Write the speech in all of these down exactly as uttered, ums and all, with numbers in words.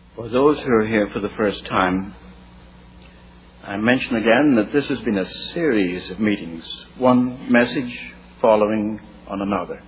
For those who are here for the first time, I mention again that this has been a series of meetings, one message following on another.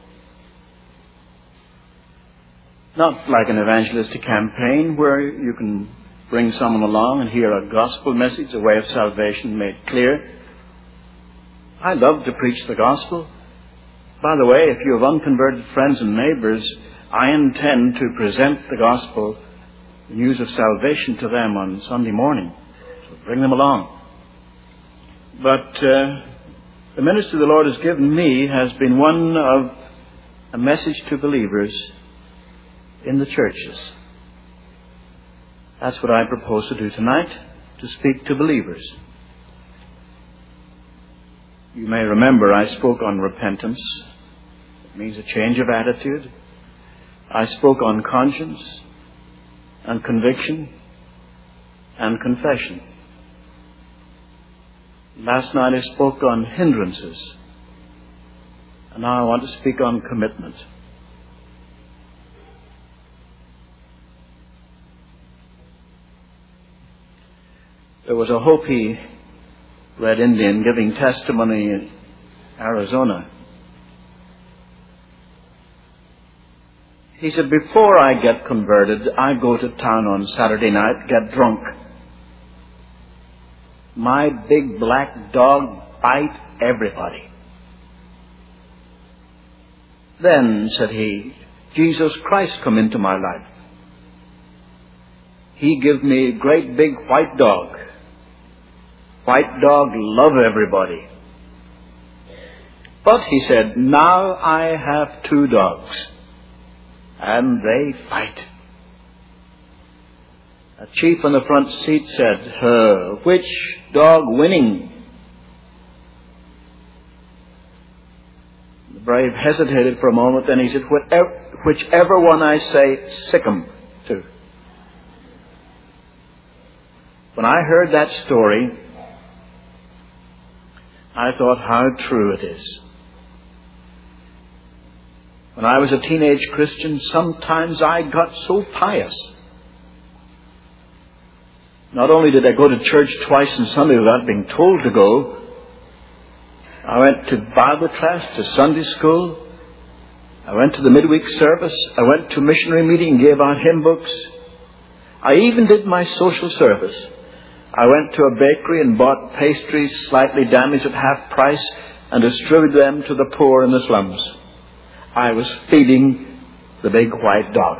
Not like an evangelistic campaign where you can bring someone along and hear a gospel message, a way of salvation made clear. I love to preach the gospel. By the way, if you have unconverted friends and neighbors, I intend to present the gospel, the news of salvation, to them on Sunday morning. So bring them along. But uh, the ministry the Lord has given me has been one of a message to believers in the churches. That's what I propose to do tonight, to speak to believers. You may remember I spoke on repentance. It means a change of attitude. I spoke on conscience and conviction and confession. Last night I spoke on hindrances. And now I want to speak on commitment. There was a Hopi Red Indian giving testimony in Arizona. He said, before I get converted, I go to town on Saturday night, get drunk. My big black dog bite everybody. Then, said he, Jesus Christ come into my life. He give me a great big white dog. White dog love everybody. But, he said, now I have two dogs. And they fight. A chief on the front seat said, uh, which dog winning? The brave hesitated for a moment, then he said, whichever, whichever one I say, sick 'em to. When I heard that story, I thought how true it is. When I was a teenage Christian, sometimes I got so pious. Not only did I go to church twice on Sunday without being told to go, I went to Bible class, to Sunday school. I went to the midweek service. I went to a missionary meeting and gave out hymn books. I even did my social service. I went to a bakery and bought pastries slightly damaged at half price and distributed them to the poor in the slums. I was feeding the big white dog.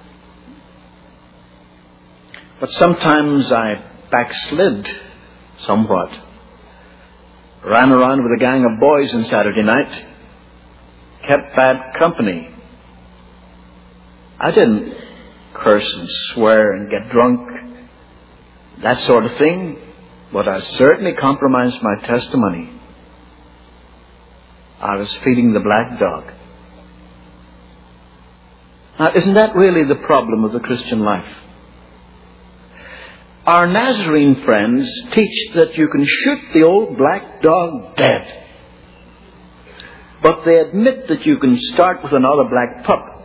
But sometimes I backslid somewhat. Ran around with a gang of boys on Saturday night. Kept bad company. I didn't curse and swear and get drunk, that sort of thing. But I certainly compromised my testimony. I was feeding the black dog. Now, isn't that really the problem of the Christian life? Our Nazarene friends teach that you can shoot the old black dog dead. But they admit that you can start with another black pup.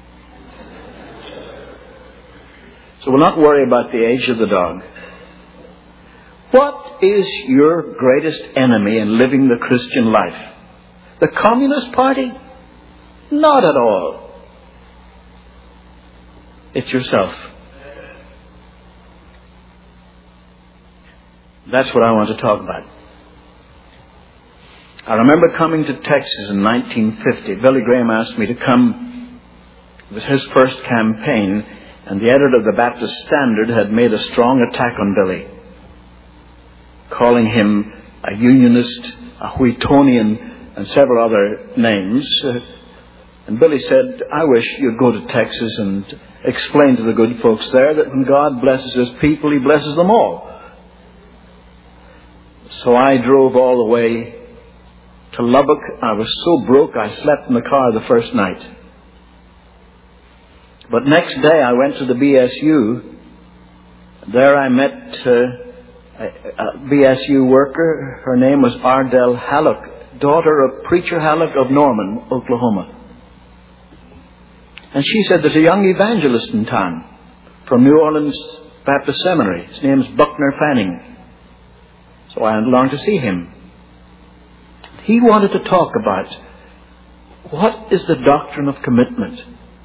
So we'll not worry about the age of the dog. What is your greatest enemy in living the Christian life? The Communist Party? Not at all. It's yourself. That's what I want to talk about. I remember coming to Texas in nineteen fifty. Billy Graham asked me to come. It was his first campaign, and the editor of the Baptist Standard had made a strong attack on Billy, calling him a Unionist, a Wheatonian, and several other names. Uh, and Billy said, I wish you'd go to Texas and explain to the good folks there that when God blesses His people, He blesses them all. So I drove all the way to Lubbock. I was so broke I slept in the car the first night. But next day I went to the B S U. There I met uh, a, a B S U worker. Her name was Ardell Hallock, daughter of Preacher Hallock of Norman, Oklahoma. And she said, there's a young evangelist in town, from New Orleans Baptist Seminary. His name's Buckner Fanning. So I went along to see him. He wanted to talk about what is the doctrine of commitment.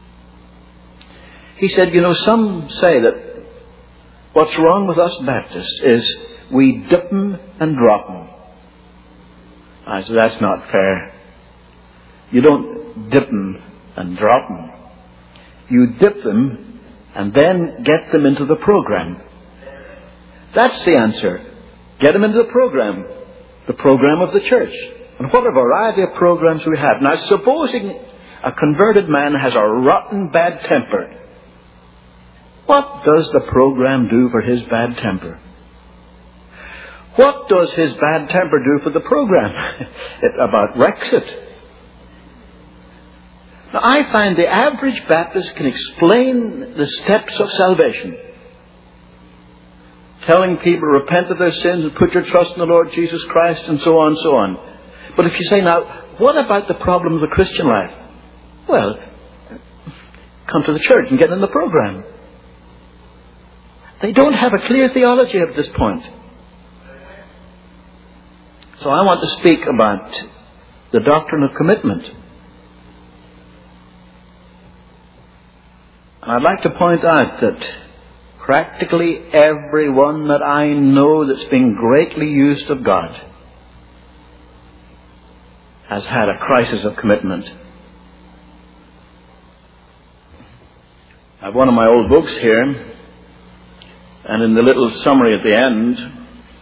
He said, you know, some say that what's wrong with us Baptists is we dip 'em and drop 'em. I said, that's not fair. You don't dip 'em and drop 'em. You dip them and then get them into the program. That's the answer. Get them into the program. The program of the church. And what a variety of programs we have. Now, supposing a converted man has a rotten bad temper, what does the program do for his bad temper? What does his bad temper do for the program? It about wrecks it. Now, I find the average Baptist can explain the steps of salvation, telling people to repent of their sins and put your trust in the Lord Jesus Christ and so on and so on. But if you say, now, what about the problem of the Christian life? Well, come to the church and get in the program. They don't have a clear theology at this point. So I want to speak about the doctrine of commitment. And I'd like to point out that practically everyone that I know that's been greatly used of God has had a crisis of commitment. I have one of my old books here, and in the little summary at the end,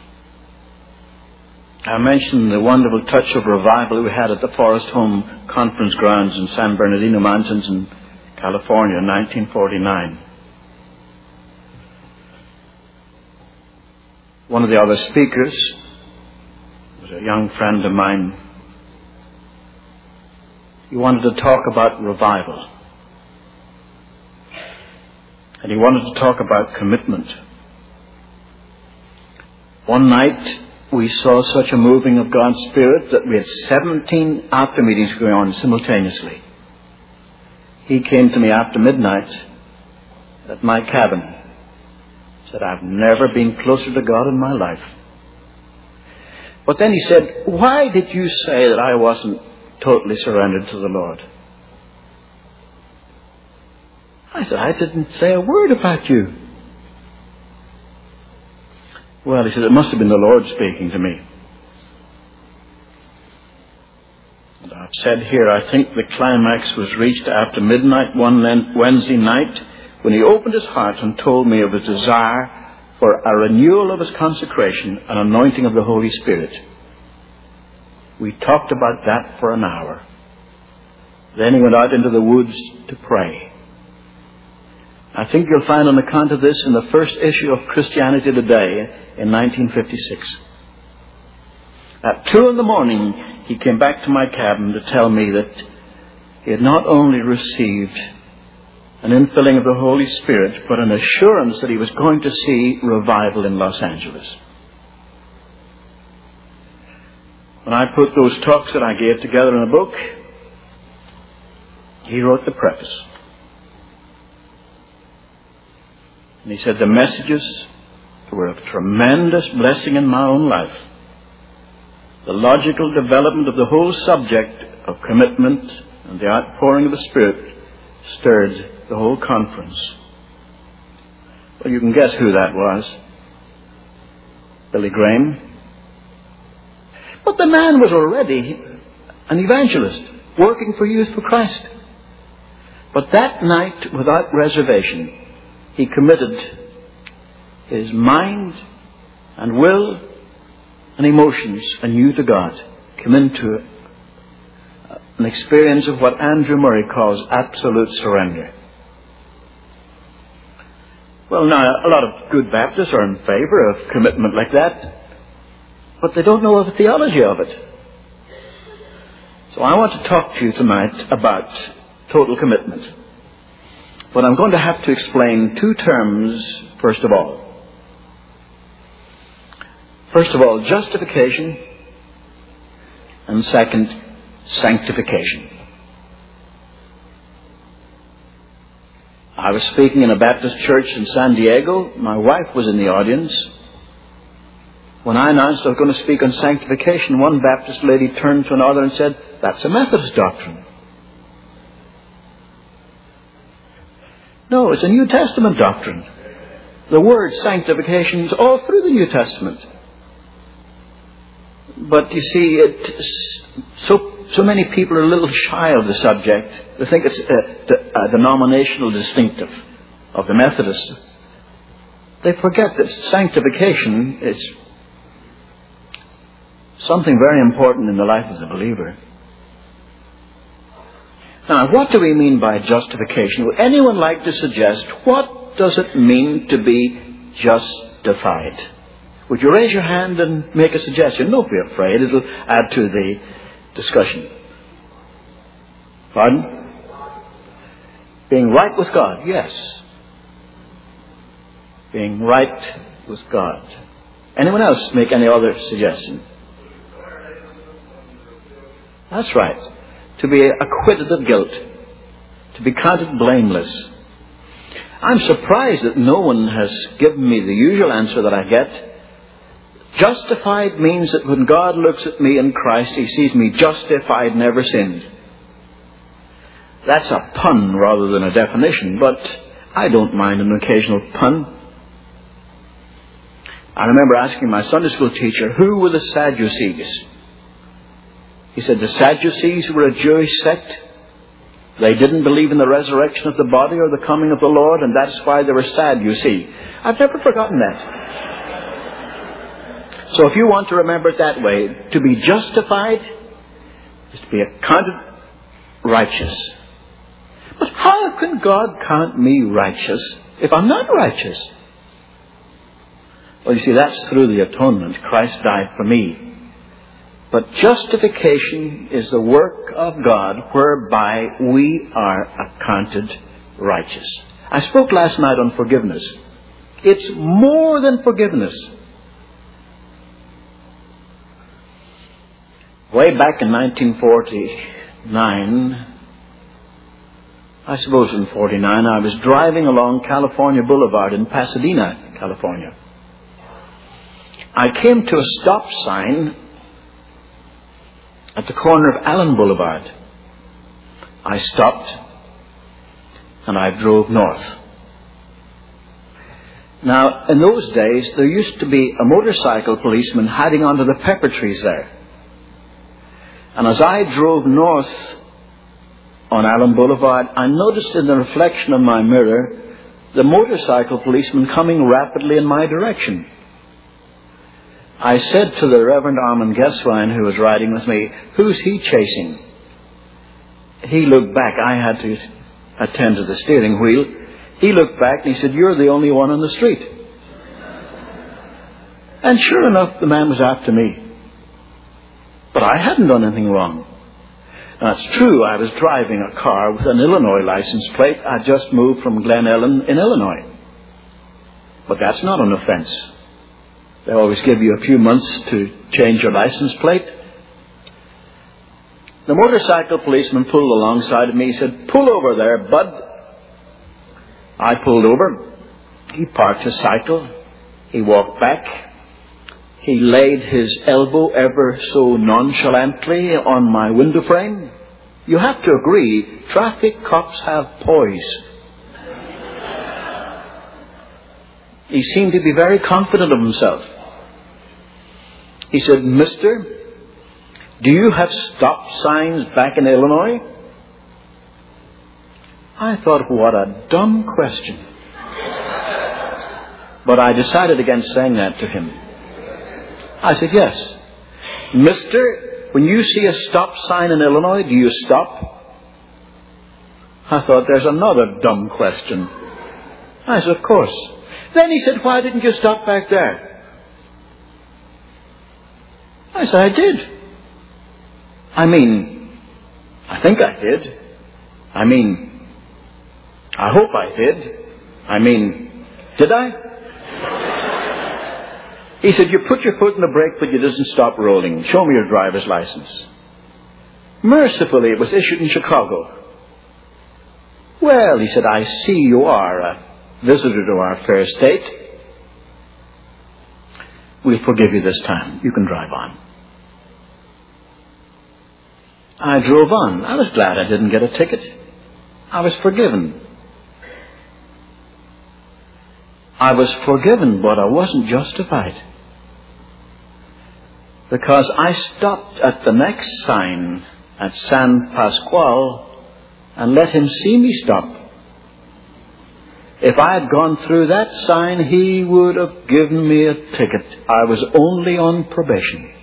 I mentioned the wonderful touch of revival we had at the Forest Home Conference Grounds in San Bernardino Mountains in California in nineteen forty-nine. One of the other speakers was a young friend of mine. He wanted to talk about revival. And he wanted to talk about commitment. One night we saw such a moving of God's Spirit that we had seventeen after meetings going on simultaneously. He came to me after midnight at my cabin. Said, I've never been closer to God in my life. But then he said, why did you say that I wasn't totally surrendered to the Lord? I said, I didn't say a word about you. Well, he said, it must have been the Lord speaking to me. And I've said here, I think the climax was reached after midnight one Wednesday night when he opened his heart and told me of his desire for a renewal of his consecration and anointing of the Holy Spirit. We talked about that for an hour. Then he went out into the woods to pray. I think you'll find an account of this in the first issue of Christianity Today in nineteen fifty-six. At two in the morning, he came back to my cabin to tell me that he had not only received an infilling of the Holy Spirit, but an assurance that he was going to see revival in Los Angeles. When I put those talks that I gave together in a book, he wrote the preface. And he said, the messages were of tremendous blessing in my own life. The logical development of the whole subject of commitment and the outpouring of the Spirit stirred the whole conference. Well, you can guess who that was. Billy Graham. But the man was already an evangelist, working for Youth for Christ. But that night, without reservation, he committed his mind and will and emotions anew to God. Came into an experience of what Andrew Murray calls absolute surrender. Well, now, a lot of good Baptists are in favor of commitment like that, but they don't know the theology of it. So I want to talk to you tonight about total commitment. But I'm going to have to explain two terms, first of all. First of all, justification, and second, sanctification. I was speaking in a Baptist church in San Diego. My wife was in the audience. When I announced I was going to speak on sanctification, one Baptist lady turned to another and said, "That's a Methodist doctrine." No, it's a New Testament doctrine. The word sanctification is all through the New Testament. But you see, it, so, so many people are a little shy of the subject. They think it's a, a denominational distinctive of the Methodists. They forget that sanctification is something very important in the life of the believer. Now, what do we mean by justification? Would anyone like to suggest, what does it mean to be justified? Would you raise your hand and make a suggestion? Don't be afraid. It'll add to the discussion. Pardon? Being right with God. Yes. Being right with God. Anyone else make any other suggestion? That's right. To be acquitted of guilt. To be counted blameless. I'm surprised that no one has given me the usual answer that I get. Justified means that when God looks at me in Christ, He sees me justified, never sinned. That's a pun rather than a definition, but I don't mind an occasional pun. I remember asking my Sunday school teacher, who were the Sadducees? He said the Sadducees were a Jewish sect. They didn't believe in the resurrection of the body or the coming of the Lord, and that's why they were sad, you see. I've never forgotten that. So if you want to remember it that way, to be justified is to be accounted righteous. But how can God count me righteous if I'm not righteous? Well, you see, that's through the atonement. Christ died for me. But justification is the work of God whereby we are accounted righteous. I spoke last night on forgiveness. It's more than forgiveness. Way back in nineteen forty-nine, I suppose in forty-nine, I was driving along California Boulevard in Pasadena, California. I came to a stop sign at the corner of Allen Boulevard. I stopped and I drove north. Now, in those days, there used to be a motorcycle policeman hiding onto the pepper trees there. And as I drove north on Allen Boulevard, I noticed in the reflection of my mirror the motorcycle policeman coming rapidly in my direction. I said to the Reverend Armand Geswein, who was riding with me, "Who's he chasing?" He looked back. I had to attend to the steering wheel. He looked back and he said, "You're the only one on the street." And sure enough, the man was after me. But I hadn't done anything wrong. Now, it's true, I was driving a car with an Illinois license plate. I just moved from Glen Ellen in Illinois. But that's not an offense. They always give you a few months to change your license plate. The motorcycle policeman pulled alongside of me. He said, "Pull over there, bud." I pulled over. He parked his cycle. He walked back. He laid his elbow ever so nonchalantly on my window frame. You have to agree, traffic cops have poise. He seemed to be very confident of himself. He said, "Mister, do you have stop signs back in Illinois?" I thought, what a dumb question. But I decided against saying that to him. I said, "Yes. Mister, when you see a stop sign in Illinois, do you stop?" I thought, there's another dumb question. I said, "Of course." Then he said, "Why didn't you stop back there?" I said, "I did. I mean, I think I did. I mean, I hope I did. I mean, did I?" He said, "You put your foot in the brake, but you didn't stop rolling. Show me your driver's license." Mercifully, it was issued in Chicago. Well, he said, I see you are a visitor to our fair state. We'll forgive you this time. You can drive on. I drove on. I was glad I didn't get a ticket. I was forgiven. I was forgiven, but I wasn't justified. Because I stopped at the next sign at San Pasqual and let him see me stop. If I had gone through that sign, he would have given me a ticket. I was only on probation.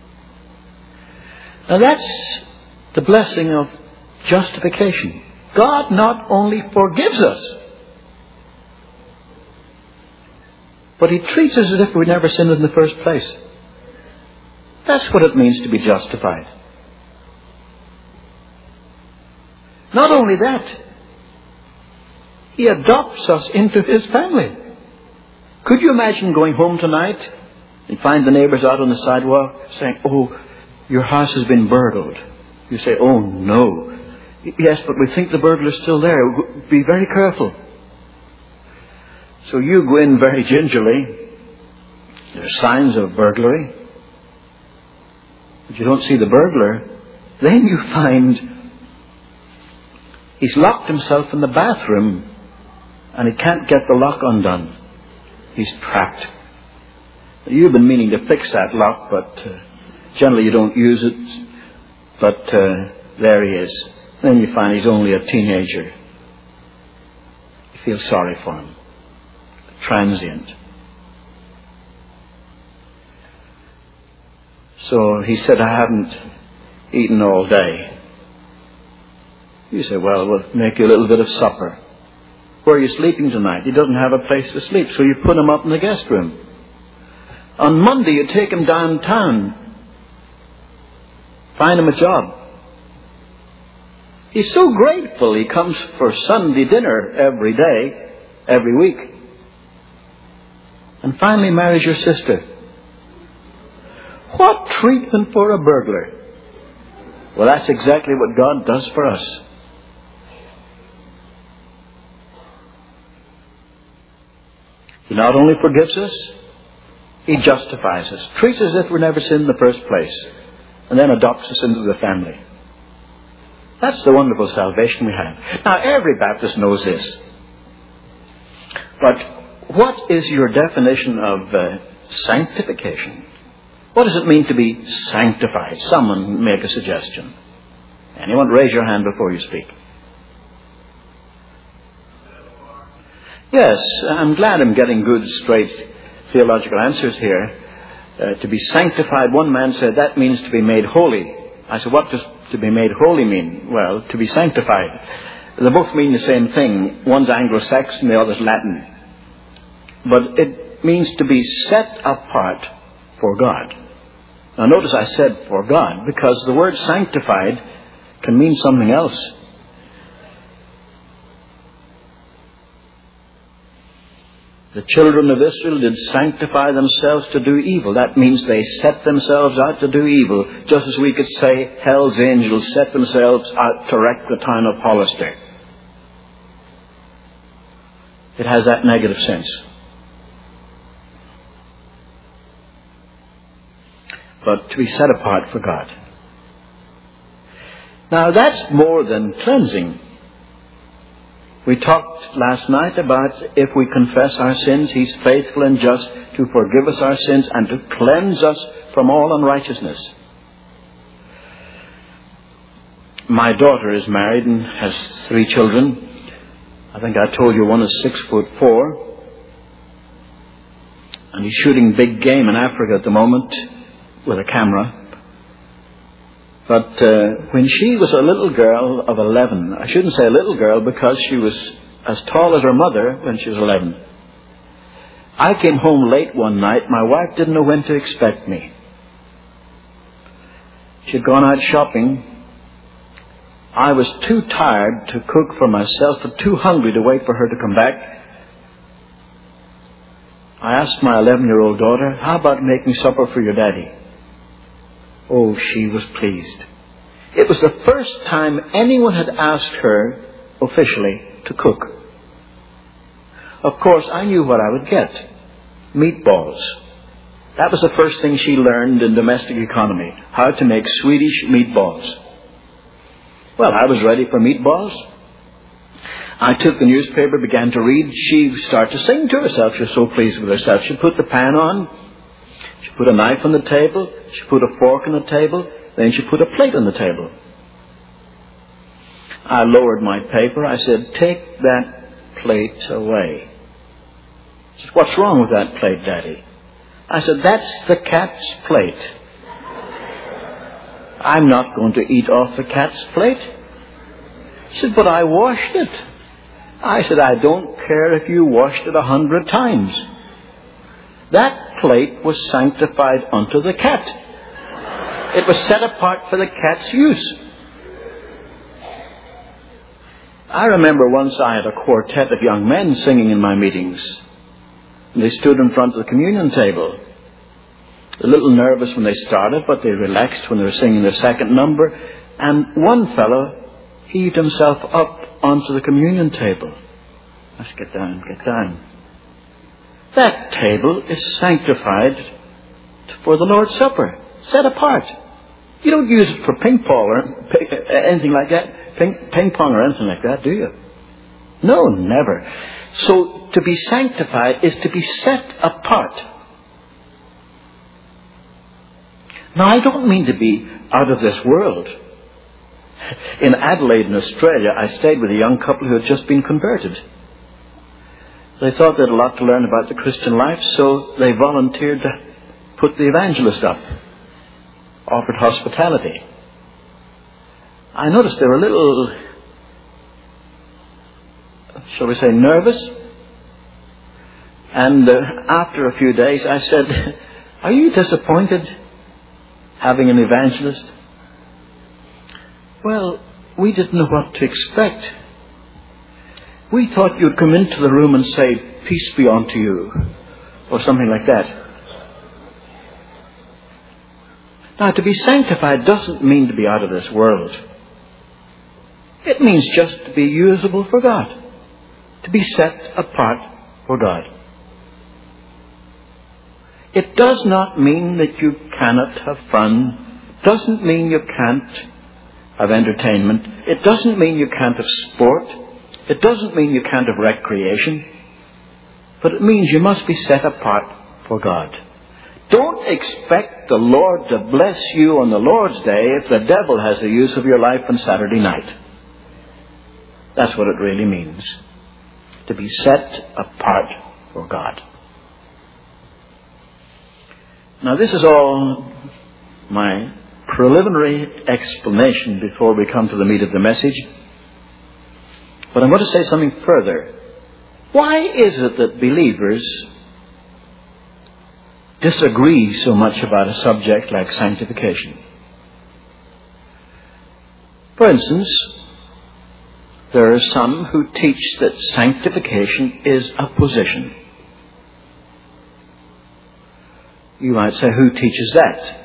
Now that's the blessing of justification. God not only forgives us, but He treats us as if we never sinned in the first place. That's what it means to be justified. Not only that, He adopts us into His family. Could you imagine going home tonight and find the neighbors out on the sidewalk saying, "Oh, your house has been burgled." You say, "Oh no." "Yes, but we think the burglar's still there. Be very careful." So you go in very gingerly. There are signs of burglary. But you don't see the burglar. Then you find he's locked himself in the bathroom and he can't get the lock undone. He's trapped. You've been meaning to fix that lock, but uh, generally you don't use it. But uh, there he is. Then you find he's only a teenager. You feel sorry for him. Transient. So he said, "I haven't eaten all day." You say, "Well, we'll make you a little bit of supper." "Where are you sleeping tonight?" He doesn't have a place to sleep, so you put him up in the guest room. On Monday, you take him downtown. Find him a job. He's so grateful he comes for Sunday dinner every day, every week. And finally marries your sister. What treatment for a burglar? Well, that's exactly what God does for us. He not only forgives us, He justifies us, treats us as if we never sinned in the first place, and then adopts us into the family. That's the wonderful salvation we have. Now, every Baptist knows this. But what is your definition of uh, sanctification? What does it mean to be sanctified? Someone make a suggestion. Anyone? Raise your hand before you speak. Yes, I'm glad I'm getting good, straight theological answers here. Uh, to be sanctified, one man said, that means to be made holy. I said, what does to be made holy mean? Well, to be sanctified. They both mean the same thing. One's Anglo-Saxon, the other's Latin. But it means to be set apart for God. Now notice I said for God, because the word sanctified can mean something else. The children of Israel did sanctify themselves to do evil. That means they set themselves out to do evil. Just as we could say hell's angels set themselves out to wreck the town of Hollister. It has that negative sense. But to be set apart for God. Now that's more than cleansing. We talked last night about if we confess our sins, He's faithful and just to forgive us our sins and to cleanse us from all unrighteousness. My daughter is married and has three children. I think I told you one is six foot four. And he's shooting big game in Africa at the moment with a camera. But uh, when she was a little girl of eleven, I shouldn't say a little girl because she was as tall as her mother when she was eleven. I came home late one night. My wife didn't know when to expect me. She'd gone out shopping. I was too tired to cook for myself and too hungry to wait for her to come back. I asked my eleven-year-old daughter, "How about making supper for your daddy?" Oh, she was pleased. It was the first time anyone had asked her officially to cook. Of course, I knew what I would get. Meatballs. That was the first thing she learned in domestic economy, how to make Swedish meatballs. Well, I was ready for meatballs. I took the newspaper, began to read. She started to sing to herself. She was so pleased with herself. She put the pan on. She put a knife on the table. She put a fork on the table. Then she put a plate on the table. I lowered my paper. I said, "Take that plate away." She said, "What's wrong with that plate, Daddy?" I said, "That's the cat's plate. I'm not going to eat off the cat's plate." She said, "But I washed it." I said, "I don't care if you washed it a hundred times. That plate was sanctified unto the cat. It was set apart for the cat's use." I remember once I had a quartet of young men singing in my meetings. And they stood in front of the communion table. A little nervous when they started, but they relaxed when they were singing their second number. And one fellow heaved himself up onto the communion table. Let's get down, get down. That table is sanctified for the Lord's Supper, set apart. You don't use it for ping pong or anything like that, ping, ping pong or anything like that, do you? No, never. So to be sanctified is to be set apart. Now, I don't mean to be out of this world. In Adelaide, in Australia, I stayed with a young couple who had just been converted. They thought they had a lot to learn about the Christian life, so they volunteered to put the evangelist up, offered hospitality. I noticed they were a little, shall we say, nervous. And uh, after a few days, I said, "Are you disappointed having an evangelist?" "Well, we didn't know what to expect. We thought you'd come into the room and say, 'Peace be unto you,' or something like that." Now, to be sanctified doesn't mean to be out of this world. It means just to be usable for God, to be set apart for God. It does not mean that you cannot have fun. It doesn't mean you can't have entertainment. It doesn't mean you can't have sport. It doesn't mean you can't have recreation. But it means you must be set apart for God. Don't expect the Lord to bless you on the Lord's Day if the devil has the use of your life on Saturday night. That's what it really means, to be set apart for God. Now, this is all my preliminary explanation before we come to the meat of the message. But I'm going to say something further. Why is it that believers disagree so much about a subject like sanctification? For instance, there are some who teach that sanctification is a position. You might say, who teaches that?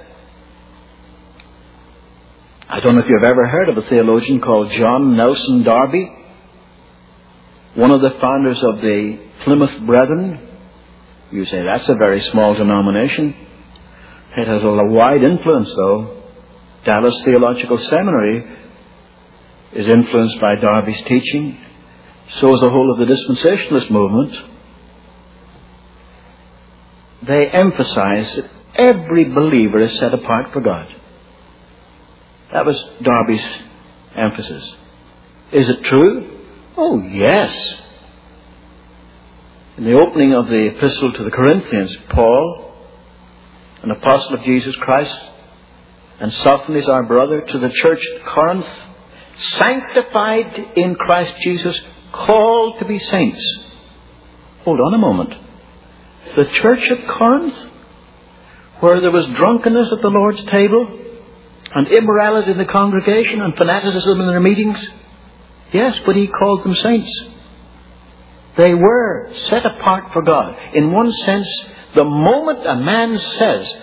I don't know if you've ever heard of a theologian called John Nelson Darby, one of the founders of the Plymouth Brethren. You say, that's a very small denomination. It has a wide influence, though. Dallas Theological Seminary is influenced by Darby's teaching. So is the whole of the dispensationalist movement. They emphasize that every believer is set apart for God. That was Darby's emphasis. Is it true? Oh, yes. In the opening of the epistle to the Corinthians, Paul, an apostle of Jesus Christ, and Sosthenes, our brother, to the church at Corinth, sanctified in Christ Jesus, called to be saints. Hold on a moment. The church at Corinth, where there was drunkenness at the Lord's table, and immorality in the congregation, and fanaticism in their meetings, yes, but he called them saints. They were set apart for God. In one sense, the moment a man says,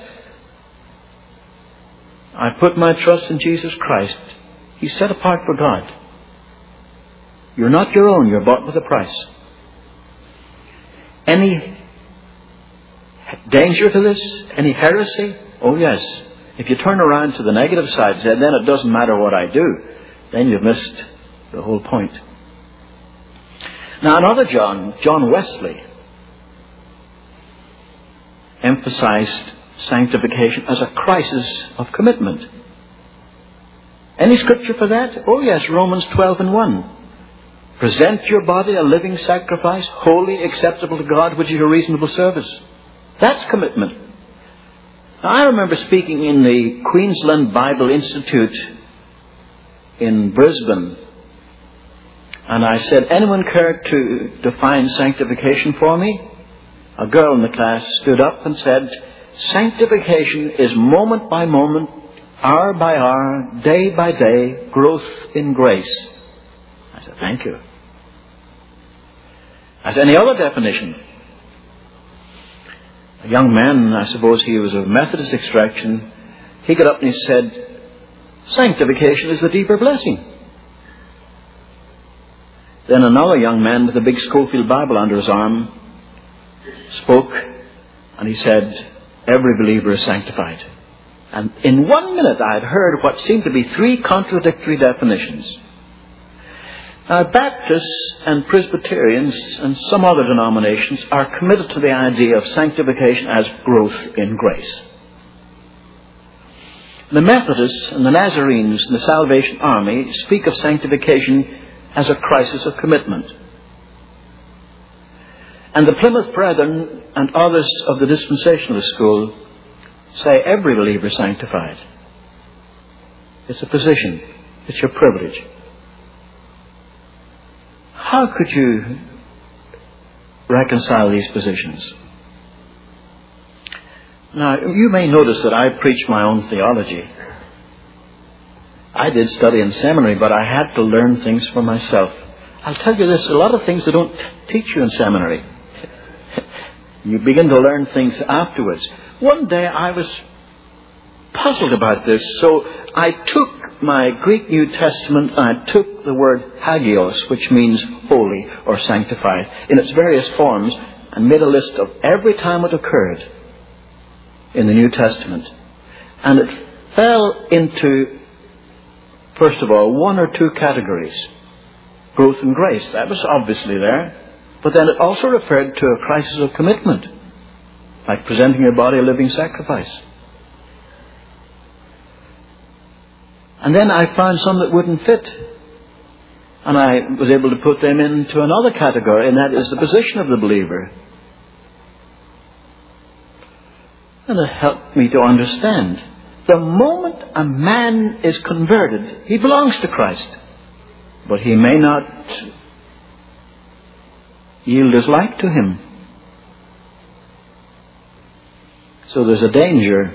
I put my trust in Jesus Christ, he's set apart for God. You're not your own. You're bought with a price. Any danger to this? Any heresy? Oh yes. If you turn around to the negative side and say, then it doesn't matter what I do, then you've missed the whole point. Now another John, John Wesley, emphasized sanctification as a crisis of commitment. Any scripture for that? Oh yes, Romans twelve and one. Present your body a living sacrifice, holy, acceptable to God, which is your reasonable service. That's commitment. Now, I remember speaking in the Queensland Bible Institute in Brisbane, and I said, anyone care to define sanctification for me? A girl in the class stood up and said, sanctification is moment by moment, hour by hour, day by day, growth in grace. I said, thank you. As any other definition, a young man, I suppose he was of Methodist extraction, he got up and he said, sanctification is the deeper blessing. Then another young man with a big Schofield Bible under his arm spoke, and he said, every believer is sanctified. And in one minute I had heard what seemed to be three contradictory definitions. Now, Baptists and Presbyterians and some other denominations are committed to the idea of sanctification as growth in grace. The Methodists and the Nazarenes and the Salvation Army speak of sanctification as a crisis of commitment. And the Plymouth Brethren and others of the dispensationalist school say every believer is sanctified. It's a position. It's your privilege. How could you reconcile these positions? Now, you may notice that I preach my own theology. I did study in seminary, but I had to learn things for myself. I'll tell you this, a lot of things they don't teach you in seminary. You begin to learn things afterwards. One day I was puzzled about this, so I took my Greek New Testament and I took the word hagios, which means holy or sanctified, in its various forms, and made a list of every time it occurred in the New Testament. And it fell into, first of all, one or two categories. Growth and grace, that was obviously there. But then it also referred to a crisis of commitment, like presenting your body a living sacrifice. And then I found some that wouldn't fit. And I was able to put them into another category, and that is the position of the believer. And it helped me to understand. The moment a man is converted, he belongs to Christ. But he may not yield his life to Him. So there's a danger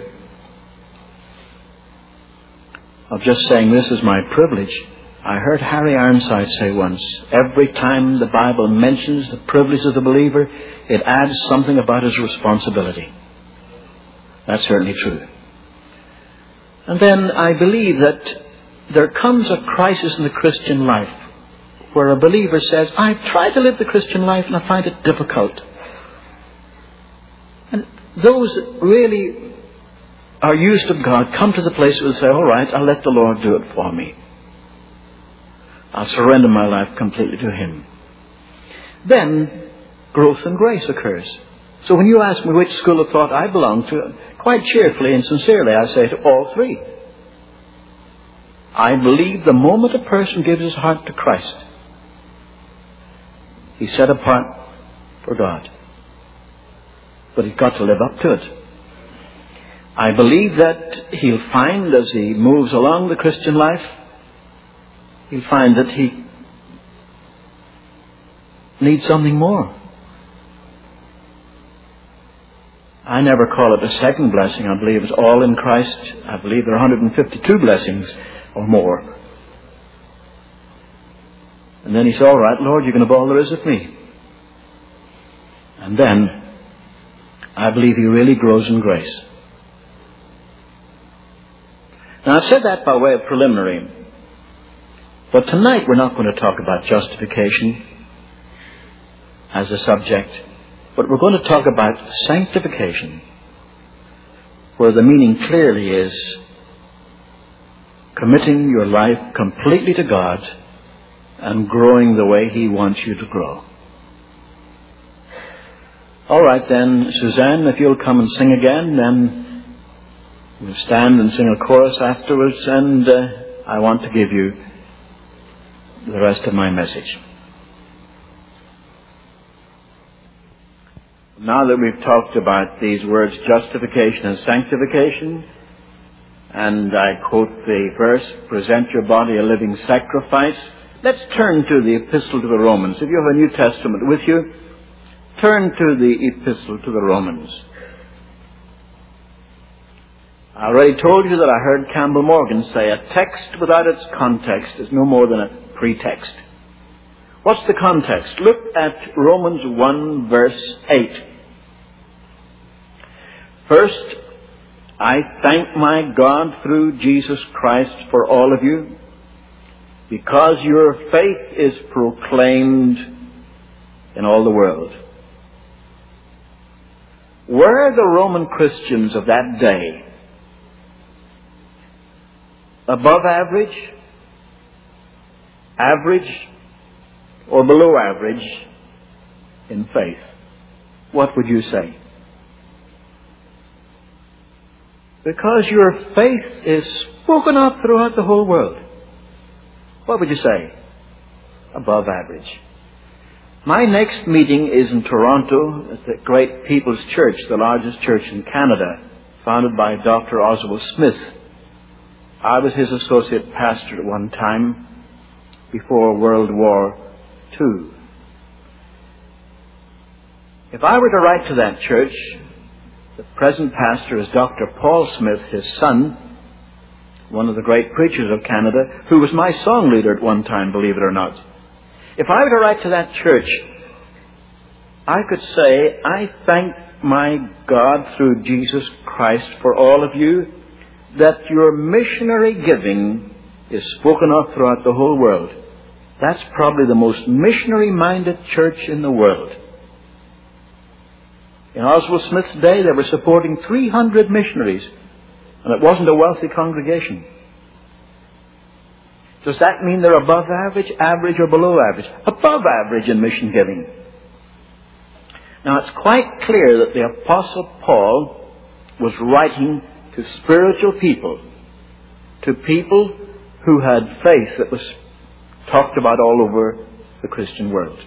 of just saying, this is my privilege. I heard Harry Ironside say once, every time the Bible mentions the privilege of the believer, it adds something about his responsibility. That's certainly true. And then I believe that there comes a crisis in the Christian life where a believer says, I've tried to live the Christian life and I find it difficult. And those that really are used of God come to the place where they say, all right, I'll let the Lord do it for me. I'll surrender my life completely to Him. Then growth and grace occurs. So when you ask me which school of thought I belong to, quite cheerfully and sincerely I say to all three. I believe the moment a person gives his heart to Christ, he's set apart for God. But he's got to live up to it. I believe that he'll find as he moves along the Christian life, he'll find that he needs something more. I never call it a second blessing. I believe it's all in Christ. I believe there are one hundred fifty-two blessings or more. And then he said, all right, Lord, you can have all there is of me. And then I believe he really grows in grace. Now, I've said that by way of preliminary. But tonight we're not going to talk about justification as a subject, but we're going to talk about sanctification, where the meaning clearly is committing your life completely to God and growing the way He wants you to grow. All right then, Suzanne, if you'll come and sing again, then we'll stand and sing a chorus afterwards, and uh, I want to give you the rest of my message. Now that we've talked about these words, justification and sanctification, and I quote the verse, present your body a living sacrifice, let's turn to the Epistle to the Romans. If you have a New Testament with you, turn to the Epistle to the Romans. I already told you that I heard Campbell Morgan say a text without its context is no more than a pretext. What's the context? Look at Romans one verse eight. First, I thank my God through Jesus Christ for all of you, because your faith is proclaimed in all the world. Were the Roman Christians of that day above average, average, or below average in faith? What would you say? Because your faith is spoken of throughout the whole world. What would you say? Above average. My next meeting is in Toronto at the Great People's Church, the largest church in Canada, founded by Doctor Oswald Smith. I was his associate pastor at one time before World War Two. If I were to write to that church, the present pastor is Doctor Paul Smith, his son, one of the great preachers of Canada, who was my song leader at one time, believe it or not. If I were to write to that church, I could say, I thank my God through Jesus Christ for all of you, that your missionary giving is spoken of throughout the whole world. That's probably the most missionary-minded church in the world. In Oswald Smith's day, they were supporting three hundred missionaries, and it wasn't a wealthy congregation. Does that mean they're above average, average, or below average? Above average in mission giving. Now, it's quite clear that the Apostle Paul was writing to spiritual people, to people who had faith that was talked about all over the Christian world.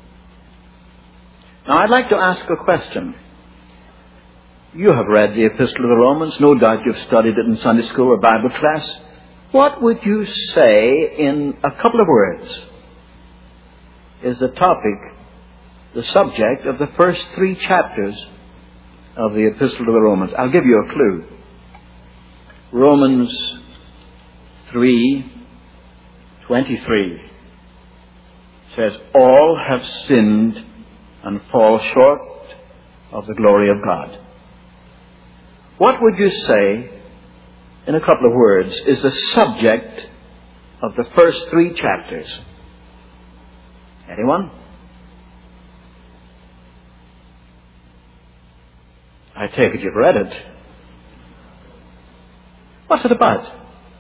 Now, I'd like to ask a question. You have read the Epistle to the Romans. No doubt you've studied it in Sunday school or Bible class. What would you say in a couple of words is the topic, the subject of the first three chapters of the Epistle to the Romans? I'll give you a clue. Romans three twenty-three says, all have sinned and fall short of the glory of God. What would you say, in a couple of words, is the subject of the first three chapters? Anyone? I take it you've read it. What's it about?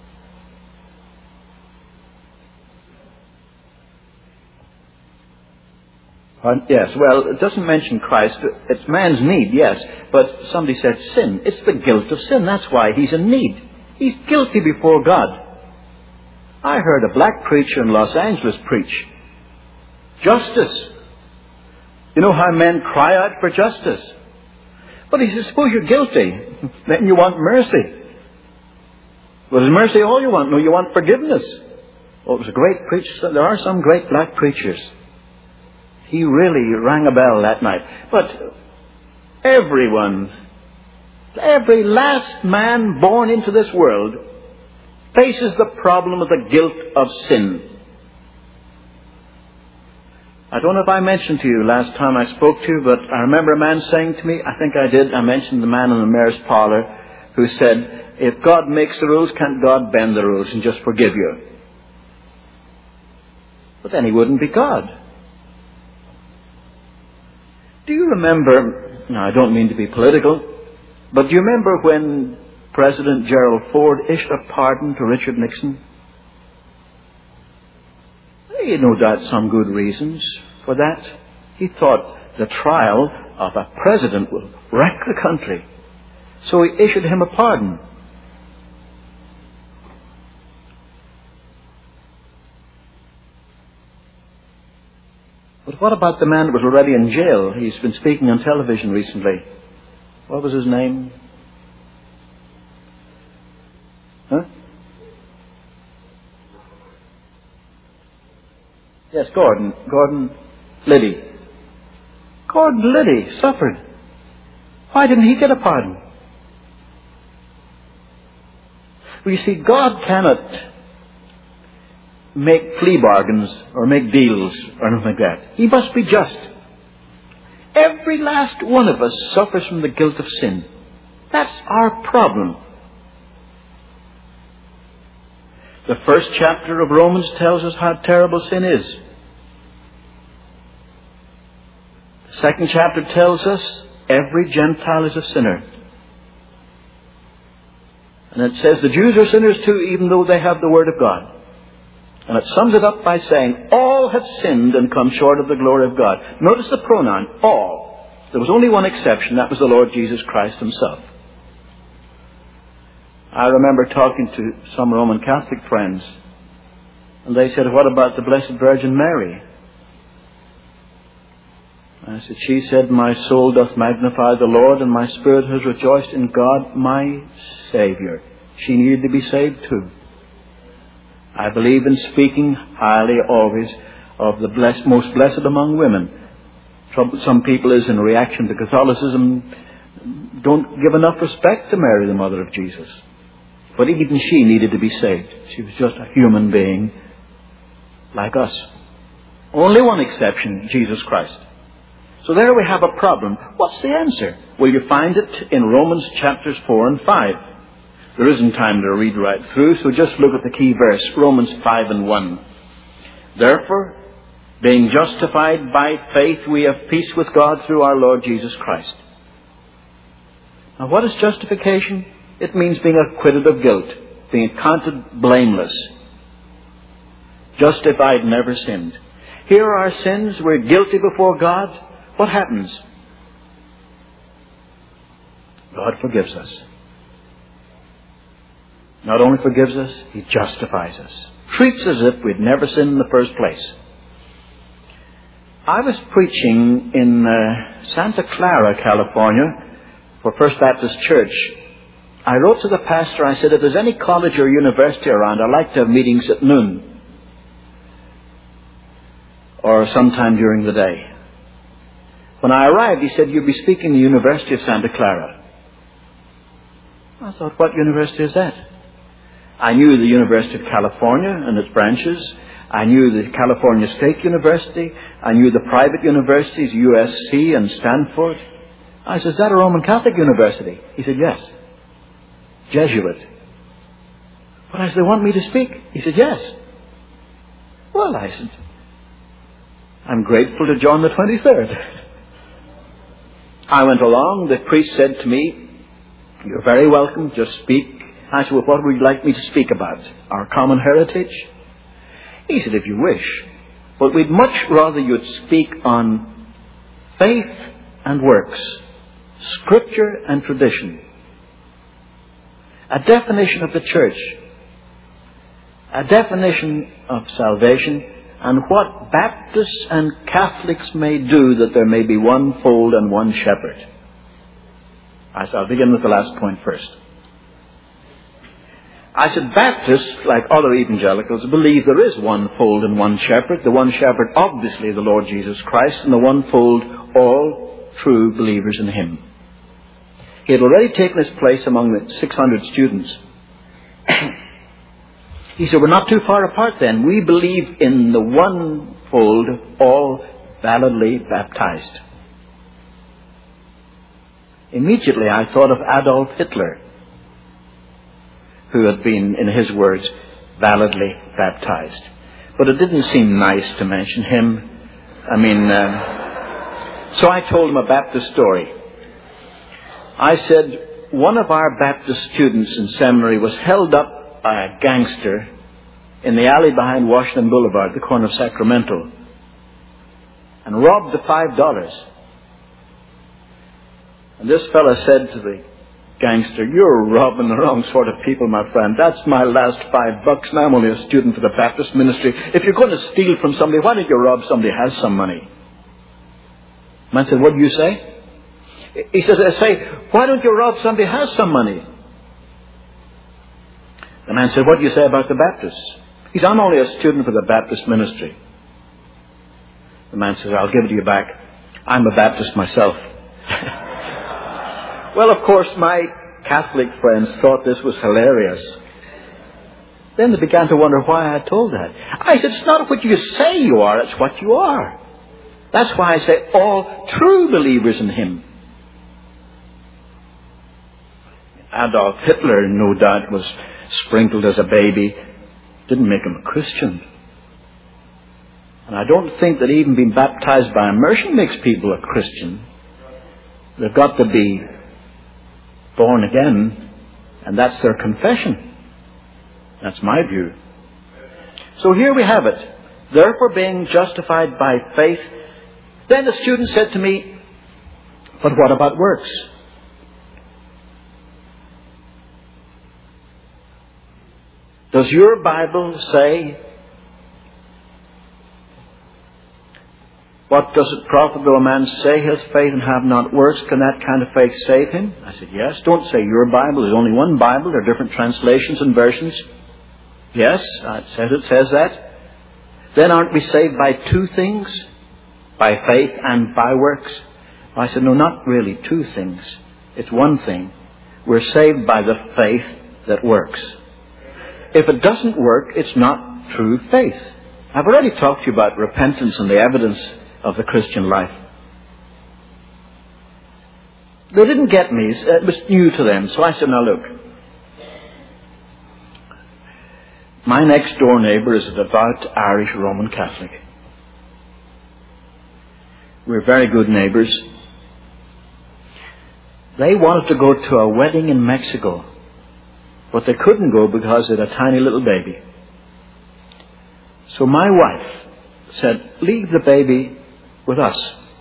Uh, yes, well, it doesn't mention Christ. It's man's need, yes. But somebody said sin. It's the guilt of sin. That's why he's in need. He's guilty before God. I heard a black preacher in Los Angeles preach justice. You know how men cry out for justice? But he says, suppose you're guilty, then you want mercy. Well, is mercy all you want? No, you want forgiveness. Well, it was a great preacher. There are some great black preachers. He really rang a bell that night. But everyone, every last man born into this world faces the problem of the guilt of sin. I don't know if I mentioned to you last time I spoke to you, but I remember a man saying to me, I think I did, I mentioned the man in the mayor's parlor who said, if God makes the rules, can't God bend the rules and just forgive you? But then he wouldn't be God. Do you remember, now I don't mean to be political, but do you remember when President Gerald Ford issued a pardon to Richard Nixon? He had no doubt some good reasons for that. He thought the trial of a president will wreck the country. So he issued him a pardon. But what about the man that was already in jail? He's been speaking on television recently. What was his name? Huh? Yes, Gordon. Gordon Liddy. Gordon Liddy suffered. Why didn't he get a pardon? Well, you see, God cannot make plea bargains or make deals or anything like that. He must be just. Every last one of us suffers from the guilt of sin. That's our problem. The first chapter of Romans tells us how terrible sin is. The second chapter tells us every Gentile is a sinner. And it says the Jews are sinners too, even though they have the Word of God. And it sums it up by saying, all have sinned and come short of the glory of God. Notice the pronoun, all. There was only one exception, that was the Lord Jesus Christ himself. I remember talking to some Roman Catholic friends, and they said, what about the Blessed Virgin Mary? I said, she said, my soul doth magnify the Lord, and my spirit has rejoiced in God, my Saviour. She needed to be saved too. I believe in speaking highly always of the blessed, most blessed among women. Trouble some people is in reaction to Catholicism don't give enough respect to Mary, the mother of Jesus. But even she needed to be saved. She was just a human being like us. Only one exception, Jesus Christ. So there we have a problem. What's the answer? Well, you find it in Romans chapters four and five. There isn't time to read right through, so just look at the key verse, Romans five and one. Therefore, being justified by faith, we have peace with God through our Lord Jesus Christ. Now, what is justification? It means being acquitted of guilt, being counted blameless, justified, never sinned. Here are our sins. We're guilty before God. What happens? God forgives us. Not only forgives us, He justifies us. Treats us as if we'd never sinned in the first place. I was preaching in uh, Santa Clara, California, for First Baptist Church. I wrote to the pastor, I said, if there's any college or university around, I'd like to have meetings at noon. Or sometime during the day. When I arrived, he said, you'll be speaking in the University of Santa Clara. I thought, what university is that? I knew the University of California and its branches. I knew the California State University. I knew the private universities, U S C and Stanford. I said, is that a Roman Catholic university? He said, yes. Jesuit. But I said, they want me to speak? He said, yes. Well, I said, I'm grateful to John the twenty-third. I went along. The priest said to me, you're very welcome. Just speak. I said, well, what would you like me to speak about? Our common heritage? He said, if you wish. But we'd much rather you'd speak on faith and works, Scripture and tradition, a definition of the church, a definition of salvation, and what Baptists and Catholics may do that there may be one fold and one shepherd. I said, I'll begin with the last point first. I said, Baptists, like other evangelicals, believe there is one fold and one shepherd. The one shepherd, obviously, the Lord Jesus Christ, and the one fold, all true believers in Him. He had already taken his place among the six hundred students. He said, we're not too far apart then. We believe in the one fold, all validly baptized. Immediately I thought of Adolf Hitler, who had been, in his words, validly baptized. But it didn't seem nice to mention him. I mean, uh, so I told him a Baptist story. I said, one of our Baptist students in seminary was held up by a gangster in the alley behind Washington Boulevard, the corner of Sacramento, and robbed the five dollars. And this fellow said to the gangster, "You're robbing the wrong sort of people, my friend. That's my last five bucks, and I'm only a student for the Baptist ministry. If you're going to steal from somebody, why don't you rob somebody who has some money?" The man said, "What do you say?" He says, "I say, why don't you rob somebody who has some money?" The man said, "What do you say about the Baptists?" He said, "I'm only a student for the Baptist ministry." The man says, "I'll give it to you back. I'm a Baptist myself." Well, of course, my Catholic friends thought this was hilarious. Then they began to wonder why I told that. I said, "It's not what you say you are, it's what you are. That's why I say all true believers in Him." Adolf Hitler, no doubt, was sprinkled as a baby. Didn't make him a Christian. And I don't think that even being baptized by immersion makes people a Christian. They've got to be born again, and that's their confession. That's my view. So here we have it. Therefore, being justified by faith. Then the student said to me, "But what about works?" Does your Bible say, "What does it profit though a man say he has faith and have not works? Can that kind of faith save him?" I said, "Yes." "Don't say your Bible. There's only one Bible. There are different translations and versions." "Yes," it says, it says that. "Then aren't we saved by two things? By faith and by works?" I said, "No, not really two things. It's one thing. We're saved by the faith that works. If it doesn't work, it's not true faith." I've already talked to you about repentance and the evidence of the Christian life. They didn't get me. It was new to them. So I said, "Now look, my next door neighbour is a devout Irish Roman Catholic. We're very good neighbours. They wanted to go to a wedding in Mexico, but they couldn't go because they had a tiny little baby. So my wife said, "Leave the baby with us.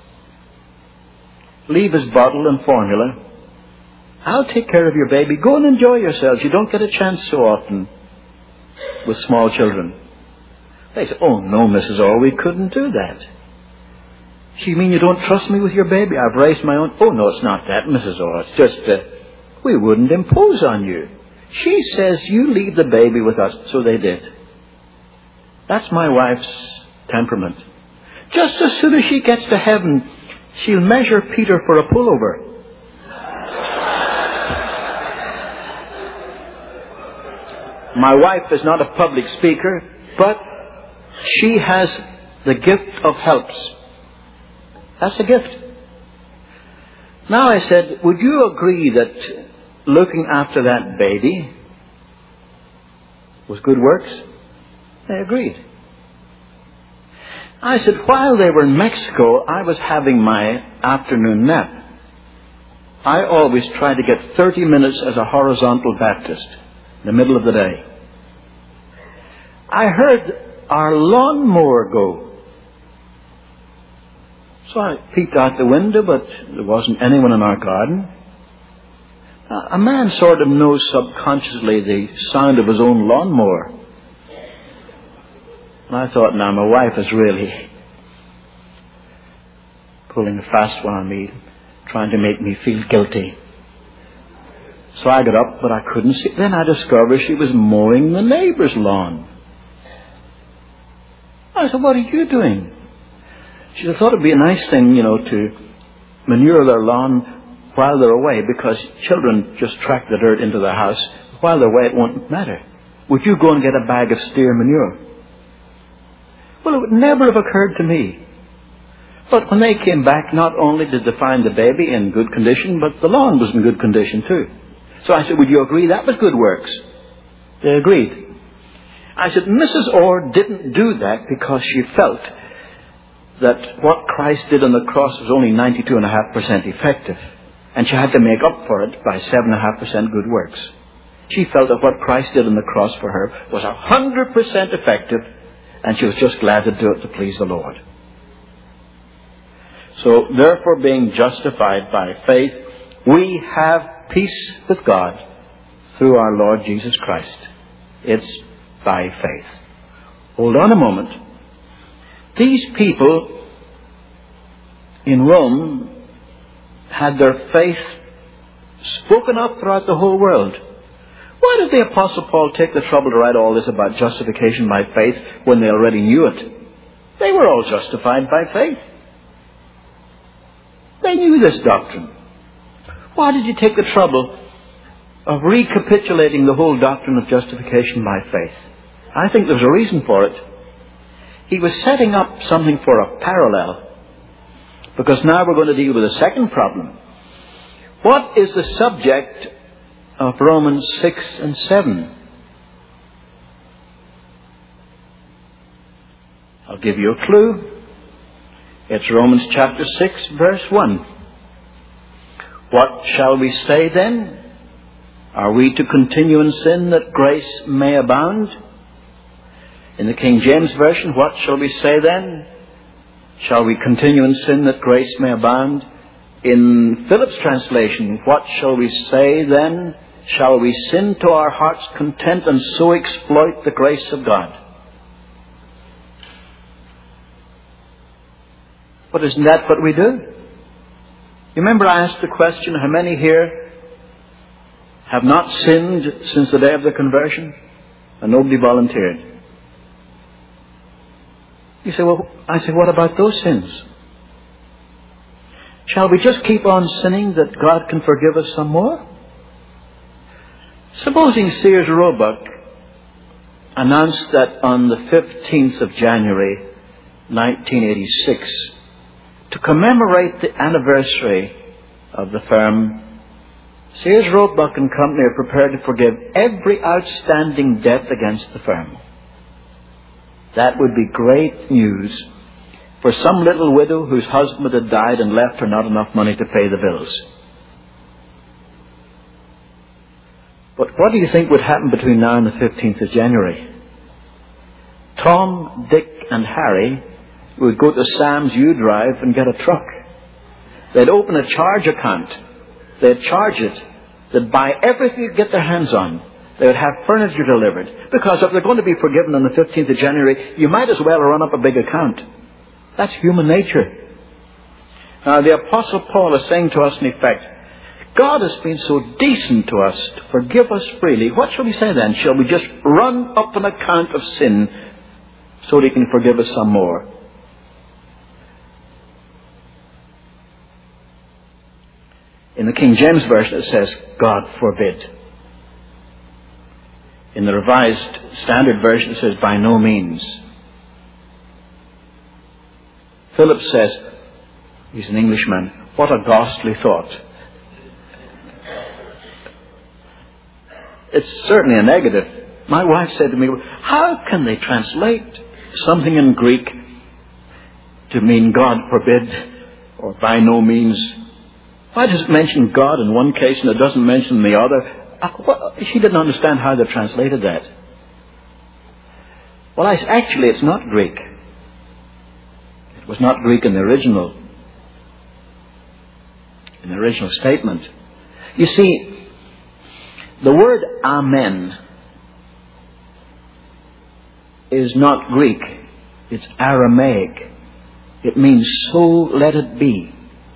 Leave his bottle and formula. I'll take care of your baby. Go and enjoy yourselves. You don't get a chance so often with small children." They said, "Oh no, Missus Orr, we couldn't do that." "You mean you don't trust me with your baby? I've raised my own." "Oh no, it's not that, Missus Orr. It's just that we wouldn't impose on you. She says you leave the baby with us." So they did. That's my wife's temperament. Just as soon as she gets to heaven, she'll measure Peter for a pullover. My wife is not a public speaker, but she has the gift of helps. That's a gift. Now I said, "Would you agree that looking after that baby was good works?" They agreed. I said, "While they were in Mexico, I was having my afternoon nap. I always try to get thirty minutes as a horizontal Baptist in the middle of the day. I heard our lawnmower go. So I peeked out the window, but there wasn't anyone in our garden. A man sort of knows subconsciously the sound of his own lawnmower. And I thought, now my wife is really pulling a fast one on me, trying to make me feel guilty. So I got up, but I couldn't see. Then I discovered she was mowing the neighbor's lawn. I said, "What are you doing?" She said, "I thought it'd be a nice thing, you know, to manure their lawn while they're away, because children just track the dirt into their house. While they're away, it won't matter. Would you go and get a bag of steer manure?" Well, it would never have occurred to me. But when they came back, not only did they find the baby in good condition, but the lawn was in good condition too. So I said, "Would you agree that was good works?" They agreed. I said, Missus Orr didn't do that because she felt that what Christ did on the cross was only ninety-two point five percent effective. And she had to make up for it by seven point five percent good works. She felt that what Christ did on the cross for her was one hundred percent effective, and she was just glad to do it to please the Lord. So, therefore, being justified by faith, we have peace with God through our Lord Jesus Christ. It's by faith. Hold on a moment. These people in Rome had their faith spoken up throughout the whole world. Why did the Apostle Paul take the trouble to write all this about justification by faith when they already knew it? They were all justified by faith. They knew this doctrine. Why did he take the trouble of recapitulating the whole doctrine of justification by faith? I think there's a reason for it. He was setting up something for a parallel, because now we're going to deal with a second problem. What is the subject of Romans six and seven? I'll give you a clue. It's Romans chapter six, verse one. What shall we say then? Are we to continue in sin that grace may abound? In the King James Version, what shall we say then? Shall we continue in sin that grace may abound? In Philip's translation, what shall we say then? Shall we sin to our heart's content and so exploit the grace of God? But isn't that what we do? You remember I asked the question, how many here have not sinned since the day of their conversion? And nobody volunteered. You say, well, I said, what about those sins? Shall we just keep on sinning that God can forgive us some more? Supposing Sears Roebuck announced that on the fifteenth of January, nineteen eighty-six, to commemorate the anniversary of the firm, Sears Roebuck and Company are prepared to forgive every outstanding debt against the firm. That would be great news for some little widow whose husband had died and left her not enough money to pay the bills. But what do you think would happen between now and the fifteenth of January? Tom, Dick and Harry would go to Sam's U-Drive and get a truck. They'd open a charge account. They'd charge it. They'd buy everything they'd get their hands on. They would have furniture delivered. Because if they're going to be forgiven on the fifteenth of January, you might as well run up a big account. That's human nature. Now, the Apostle Paul is saying to us, in effect, God has been so decent to us to forgive us freely. What shall we say then? Shall we just run up an account of sin so that he can forgive us some more? In the King James Version it says, God forbid. In the Revised Standard Version it says, by no means. Philip says, he's an Englishman, what a ghastly thought. It's certainly a negative. My wife said to me, how can they translate something in Greek to mean God forbid or by no means? Why does it mention God in one case and it doesn't mention the other? She didn't understand how they translated that. Well, I, actually, it's not Greek. It was not Greek in the original, in the original statement. You see, the word amen is not Greek. It's Aramaic. It means so let it be.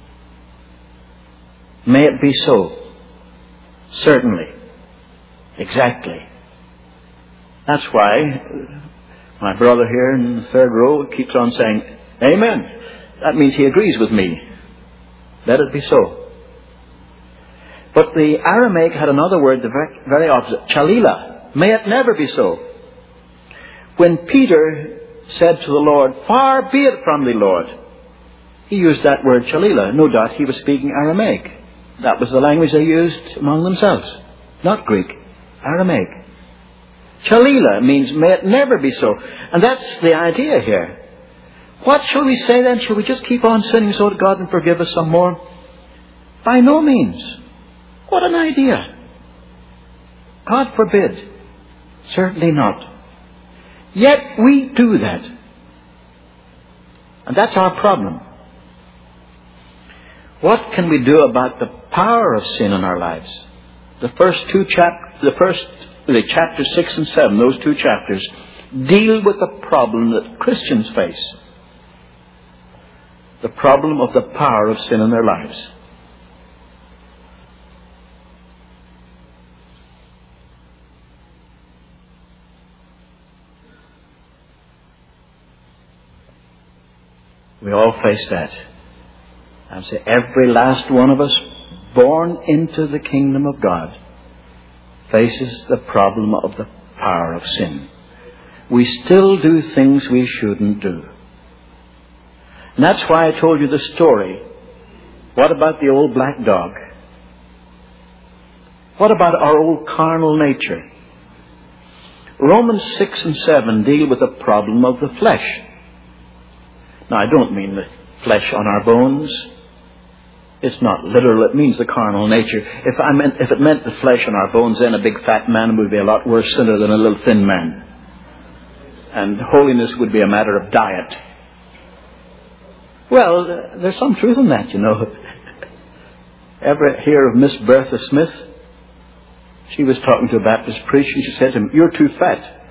May it be so. Certainly. Exactly. That's why my brother here in the third row keeps on saying, amen. That means he agrees with me. Let it be so. But the Aramaic had another word, the very, very opposite. Chalila. May it never be so. When Peter said to the Lord, far be it from thee, Lord, he used that word Chalila. No doubt he was speaking Aramaic. That was the language they used among themselves. Not Greek. Aramaic. Chalila means may it never be so. And that's the idea here. What shall we say then? Shall we just keep on sinning so that God can forgive us some more? By no means. What an idea. God forbid. Certainly not. Yet we do that. And that's our problem. What can we do about the power of sin in our lives? The first two chap, the first, the chapter six and seven, those two chapters, deal with the problem that Christians face. The problem of the power of sin in their lives. We all face that. I say every last one of us born into the kingdom of God faces the problem of the power of sin. We still do things we shouldn't do. And that's why I told you the story. What about the old black dog? What about our old carnal nature? Romans six and seven deal with the problem of the flesh. Now, I don't mean the flesh on our bones. It's not literal. It means the carnal nature. If I meant, if it meant the flesh on our bones, then a big fat man would be a lot worse sinner than a little thin man. And holiness would be a matter of diet. Well, there's some truth in that, you know. Ever hear of Miss Bertha Smith? She was talking to a Baptist preacher and she said to him, "You're too fat."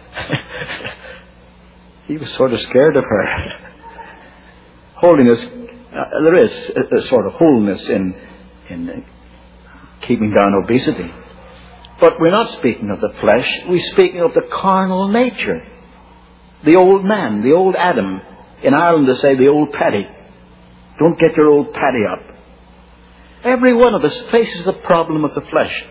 He was sort of scared of her. Holiness, uh, there is a, a sort of wholeness in, in uh, keeping down obesity. But we're not speaking of the flesh. We're speaking of the carnal nature. The old man, the old Adam. In Ireland they say the old Paddy. Don't get your old Paddy up. Every one of us faces the problem of the flesh.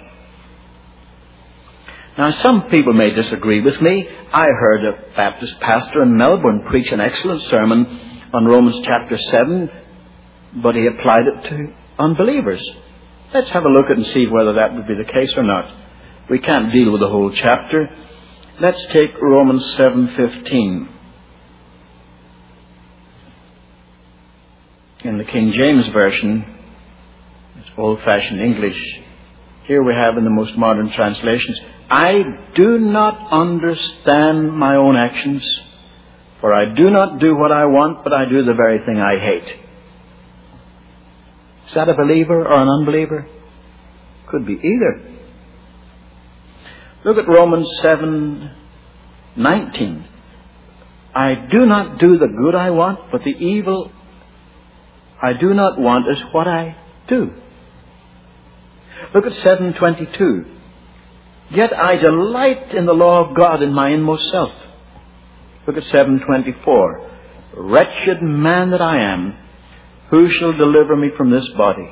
Now, some people may disagree with me. I heard a Baptist pastor in Melbourne preach an excellent sermon on Romans chapter seven, but he applied it to unbelievers. Let's have a look at it and see whether that would be the case or not. We can't deal with the whole chapter. Let's take Romans seven fifteen. In the King James Version, it's old-fashioned English. Here we have in the most modern translations, "I do not understand my own actions, for I do not do what I want, but I do the very thing I hate." Is that a believer or an unbeliever? Could be either. Look at Romans seven nineteen. "I do not do the good I want, but the evil I do not want is what I do." Look at seven twenty-two. "Yet I delight in the law of God in my inmost self." Look at seven twenty-four. "Wretched man that I am, who shall deliver me from this body?"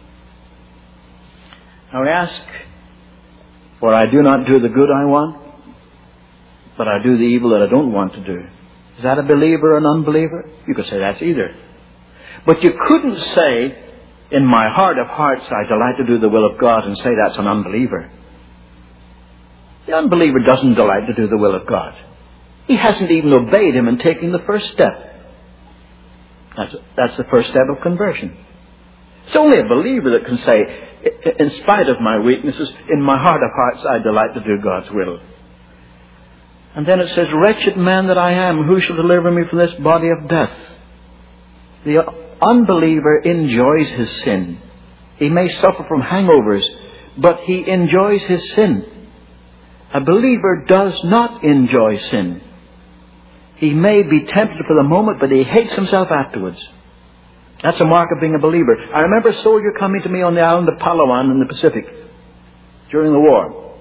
Now we ask, for I do not do the good I want, but I do the evil that I don't want to do. Is that a believer or an unbeliever? You could say that's either. But you couldn't say, in my heart of hearts, I delight to do the will of God, and say that's an unbeliever. The unbeliever doesn't delight to do the will of God. He hasn't even obeyed Him in taking the first step. That's, that's the first step of conversion. It's only a believer that can say, in spite of my weaknesses, in my heart of hearts, I delight to do God's will. And then it says, "Wretched man that I am, who shall deliver me from this body of death?" The unbeliever enjoys his sin. He may suffer from hangovers, but he enjoys his sin. A believer does not enjoy sin. He may be tempted for the moment, but he hates himself afterwards. That's a mark of being a believer. I remember a soldier coming to me on the island of Palawan in the Pacific during the war.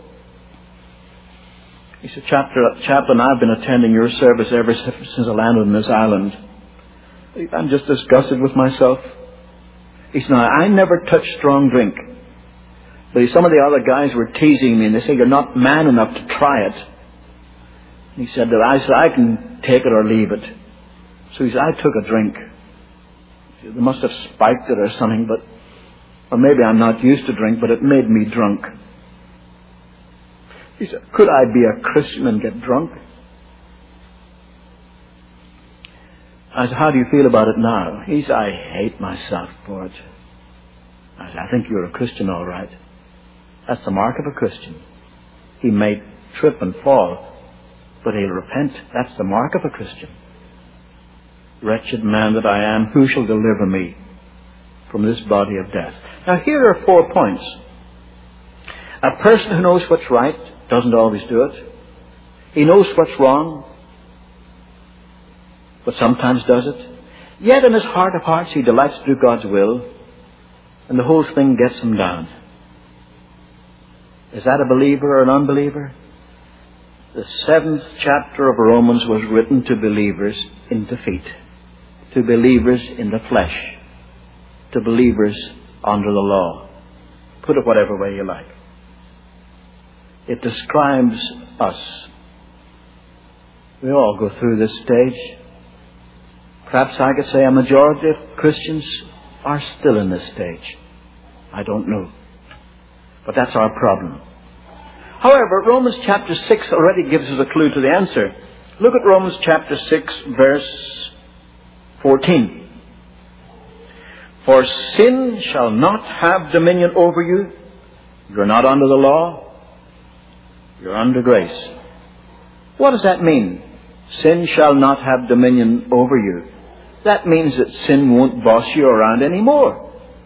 He said, "Chaplain, I've been attending your service ever since I landed on this island. I'm just disgusted with myself." He said, "Now, I never touched strong drink. But some of the other guys were teasing me, and they said, 'You're not man enough to try it.' He said, that I said, 'I can take it or leave it.' So he said, I took a drink. They must have spiked it or something, but, or maybe I'm not used to drink, but it made me drunk." He said, could I be a Christian and get drunk? I said, how do you feel about it now? He said, I hate myself for it. I said, I think you're a Christian, all right. That's the mark of a Christian. He may trip and fall, but he'll repent. That's the mark of a Christian. Wretched man that I am, who shall deliver me from this body of death? Now here are four points. A person who knows what's right doesn't always do it. He knows what's wrong, but sometimes does it. Yet in his heart of hearts he delights to do God's will, and the whole thing gets him down. Is that a believer or an unbeliever? The seventh chapter of Romans was written to believers in defeat, to believers in the flesh, to believers under the law. Put it whatever way you like. It describes us. We all go through this stage. Perhaps I could say a majority of Christians are still in this stage. I don't know. But that's our problem. However, Romans chapter six already gives us a clue to the answer. Look at Romans chapter six, verse fourteen. For sin shall not have dominion over you. You're not under the law. You're under grace. What does that mean? Sin shall not have dominion over you. That means that sin won't boss you around anymore.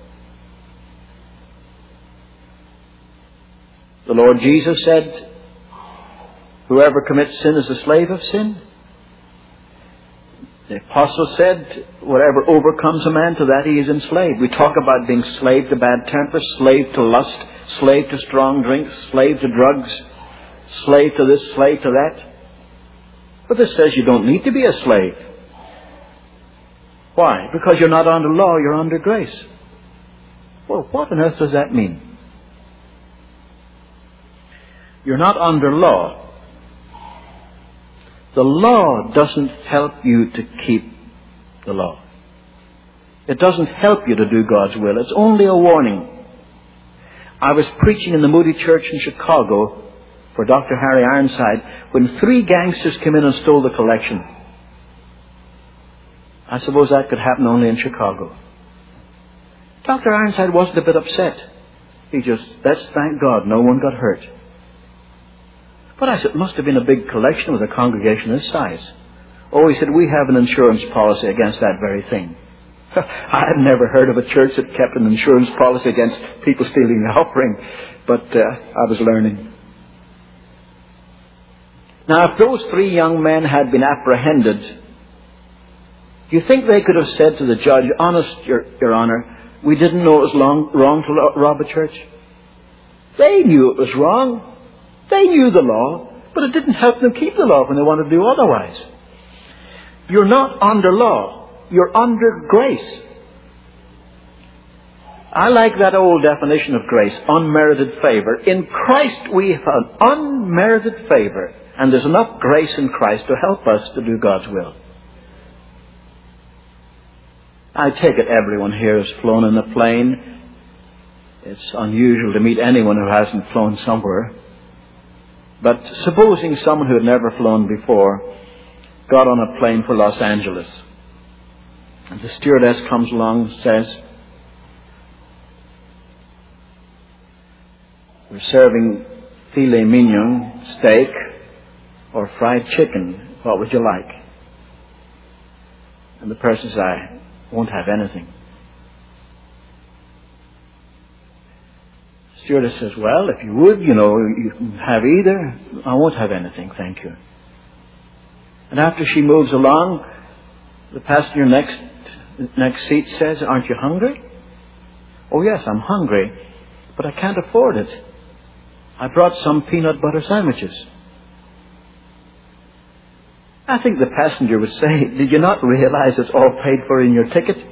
The Lord Jesus said, whoever commits sin is a slave of sin. The Apostle said, whatever overcomes a man, to that he is enslaved. We talk about being slave to bad temper, slave to lust, slave to strong drinks, slave to drugs, slave to this, slave to that. But this says you don't need to be a slave. Why? Because you're not under law, you're under grace. Well, what on earth does that mean? You're not under law. The law doesn't help you to keep the law. It doesn't help you to do God's will. It's only a warning. I was preaching in the Moody Church in Chicago for Doctor Harry Ironside when three gangsters came in and stole the collection. I suppose that could happen only in Chicago. Doctor Ironside wasn't a bit upset. He just, let's thank God no one got hurt. But I said, it must have been a big collection with a congregation this size. Oh, he said, we have an insurance policy against that very thing. I had never heard of a church that kept an insurance policy against people stealing the offering, but uh, I was learning. Now, if those three young men had been apprehended, do you think they could have said to the judge, honest, Your, Your Honor, we didn't know it was long, wrong to rob a church? They knew it was wrong. They knew the law, but it didn't help them keep the law when they wanted to do otherwise. You're not under law. You're under grace. I like that old definition of grace, unmerited favor. In Christ we have an unmerited favor, and there's enough grace in Christ to help us to do God's will. I take it everyone here has flown in a plane. It's unusual to meet anyone who hasn't flown somewhere. But supposing someone who had never flown before got on a plane for Los Angeles, and the stewardess comes along and says, we're serving filet mignon, steak, or fried chicken. What would you like? And the person says, I won't have anything. Stewardess says, well, if you would, you know, you can have either. I won't have anything, thank you. And after she moves along, the passenger next next seat says, aren't you hungry? Oh, yes, I'm hungry, but I can't afford it. I brought some peanut butter sandwiches. I think the passenger would say, did you not realize it's all paid for in your ticket?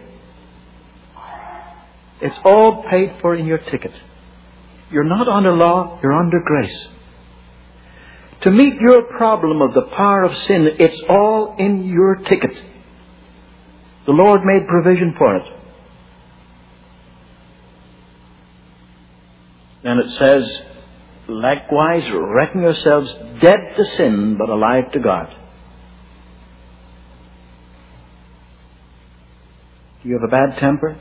It's all paid for in your ticket. You're not under law, you're under grace. To meet your problem of the power of sin, it's all in your ticket. The Lord made provision for it. And it says, likewise reckon yourselves dead to sin, but alive to God. Do you have a bad temper?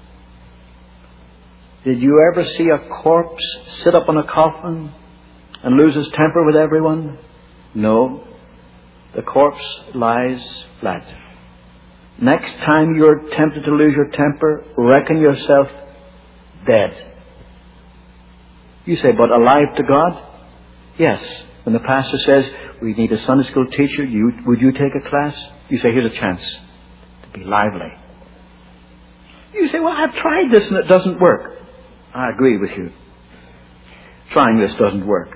Did you ever see a corpse sit up on a coffin and lose his temper with everyone? No. The corpse lies flat. Next time you're tempted to lose your temper, reckon yourself dead. You say, but alive to God? Yes. When the pastor says, we need a Sunday school teacher, you, would you take a class? You say, here's a chance to be lively. You say, well, I've tried this and it doesn't work. I agree with you. Trying this doesn't work.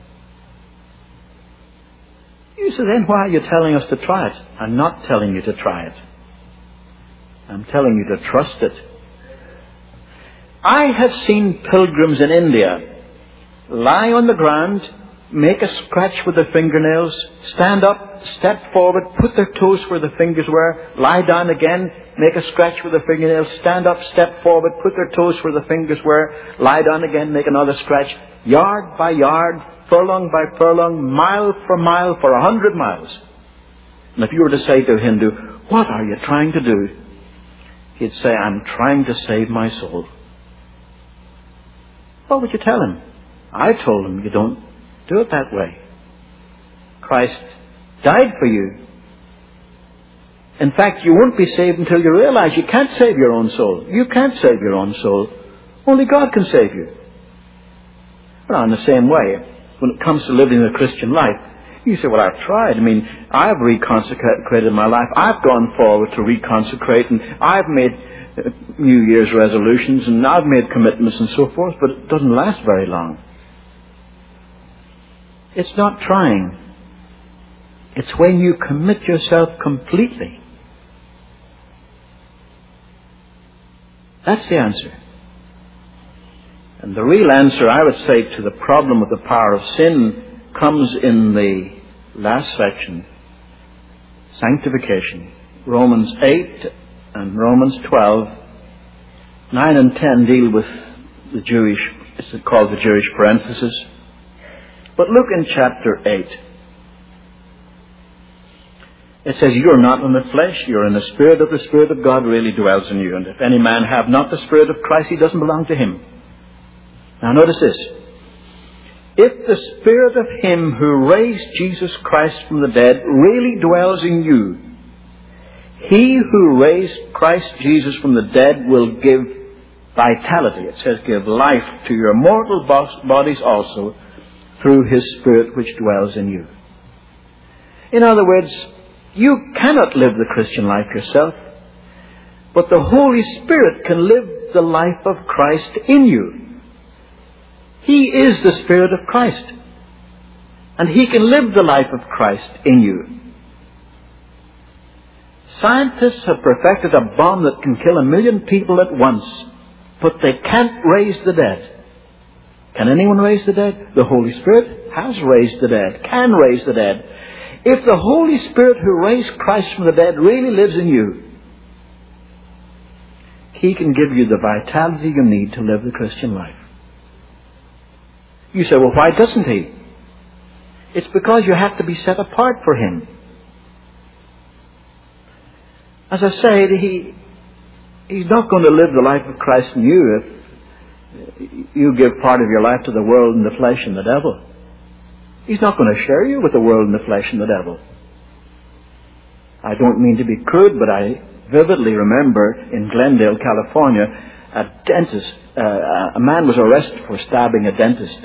You say, then why are you telling us to try it? I'm not telling you to try it. I'm telling you to trust it. I have seen pilgrims in India lie on the ground, make a scratch with their fingernails, stand up, step forward, put their toes where the fingers were, lie down again, make a scratch with their fingernails, stand up, step forward, put their toes where the fingers were, lie down again, make another scratch, yard by yard, furlong by furlong, mile for mile, for a hundred miles. And if you were to say to a Hindu, what are you trying to do? He'd say, I'm trying to save my soul. What would you tell him? I told him, you don't do it that way. Christ died for you. In fact, you won't be saved until you realize you can't save your own soul. You can't save your own soul. Only God can save you. Well, in the same way, when it comes to living the Christian life, you say, well, I've tried. I mean, I've reconsecrated my life. I've gone forward to reconsecrate, and I've made New Year's resolutions, and I've made commitments and so forth, but it doesn't last very long. It's not trying. It's when you commit yourself completely. That's the answer. And the real answer, I would say, to the problem of the power of sin comes in the last section, sanctification. Romans eight and Romans twelve, nine and ten deal with the Jewish, it's called the Jewish parenthesis. But look in chapter eight. It says, you are not in the flesh, you are in the Spirit. Of the Spirit of God really dwells in you. And if any man have not the Spirit of Christ, he doesn't belong to him. Now notice this. If the Spirit of Him who raised Jesus Christ from the dead really dwells in you, He who raised Christ Jesus from the dead will give vitality. It says give life to your mortal bodies also through His Spirit which dwells in you. In other words, you cannot live the Christian life yourself, but the Holy Spirit can live the life of Christ in you. He is the Spirit of Christ, and He can live the life of Christ in you. Scientists have perfected a bomb that can kill a million people at once, but they can't raise the dead. Can anyone raise the dead? The Holy Spirit has raised the dead, can raise the dead. If the Holy Spirit who raised Christ from the dead really lives in you, He can give you the vitality you need to live the Christian life. You say, well, why doesn't He? It's because you have to be set apart for Him. As I say, he, He's not going to live the life of Christ in you if you give part of your life to the world and the flesh and the devil. He's not going to share you with the world and the flesh and the devil. I don't mean to be crude, but I vividly remember in Glendale, California, a dentist, uh, a man was arrested for stabbing a dentist.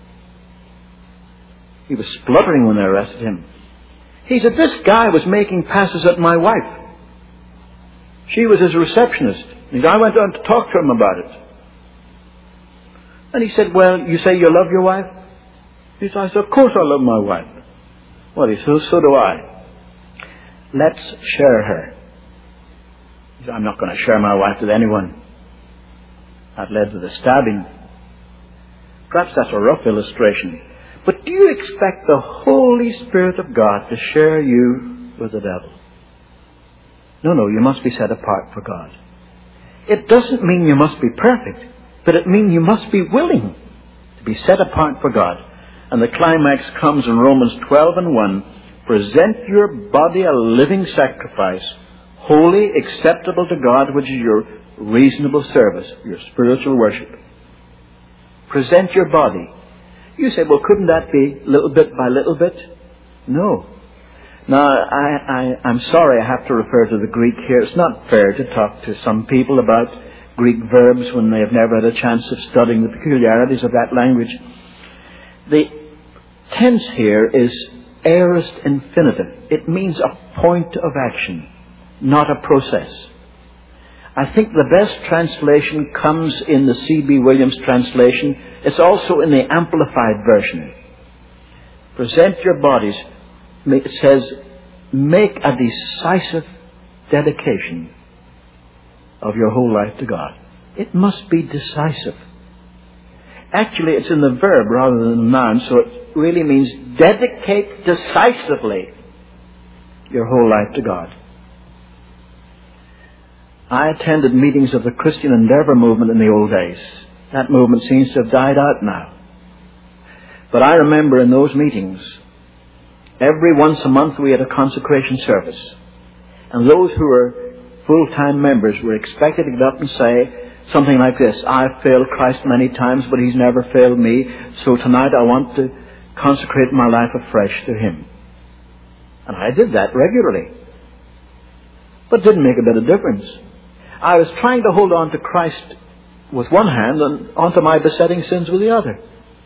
He was spluttering when they arrested him. He said, this guy was making passes at my wife. She was his receptionist. And I went on to talk to him about it. And he said, well, you say you love your wife? He said, I said, of course I love my wife. Well, he said, so do I. Let's share her. He said, I'm not going to share my wife with anyone. That led to the stabbing. Perhaps that's a rough illustration. But do you expect the Holy Spirit of God to share you with the devil? No, no, you must be set apart for God. It doesn't mean you must be perfect, but it means you must be willing to be set apart for God. And the climax comes in Romans twelve and one. Present your body a living sacrifice, holy, acceptable to God, which is your reasonable service, your spiritual worship. Present your body. You say, well, couldn't that be little bit by little bit? No. Now, I, I, I'm sorry I have to refer to the Greek here. It's not fair to talk to some people about Greek verbs when they have never had a chance of studying the peculiarities of that language. The tense here is aorist infinitive. It means a point of action, not a process. I think the best translation comes in the C B Williams translation. It's also in the Amplified Version. Present your bodies. It says, make a decisive dedication of your whole life to God. It must be decisive. Actually, it's in the verb rather than the noun, so it really means dedicate decisively your whole life to God. I attended meetings of the Christian Endeavour movement in the old days. That movement seems to have died out now. But I remember in those meetings, every once a month we had a consecration service. And those who were full-time members were expected to get up and say something like this: I've failed Christ many times, but He's never failed me. So tonight I want to consecrate my life afresh to Him. And I did that regularly. But it didn't make a bit of difference. I was trying to hold on to Christ with one hand and onto my besetting sins with the other.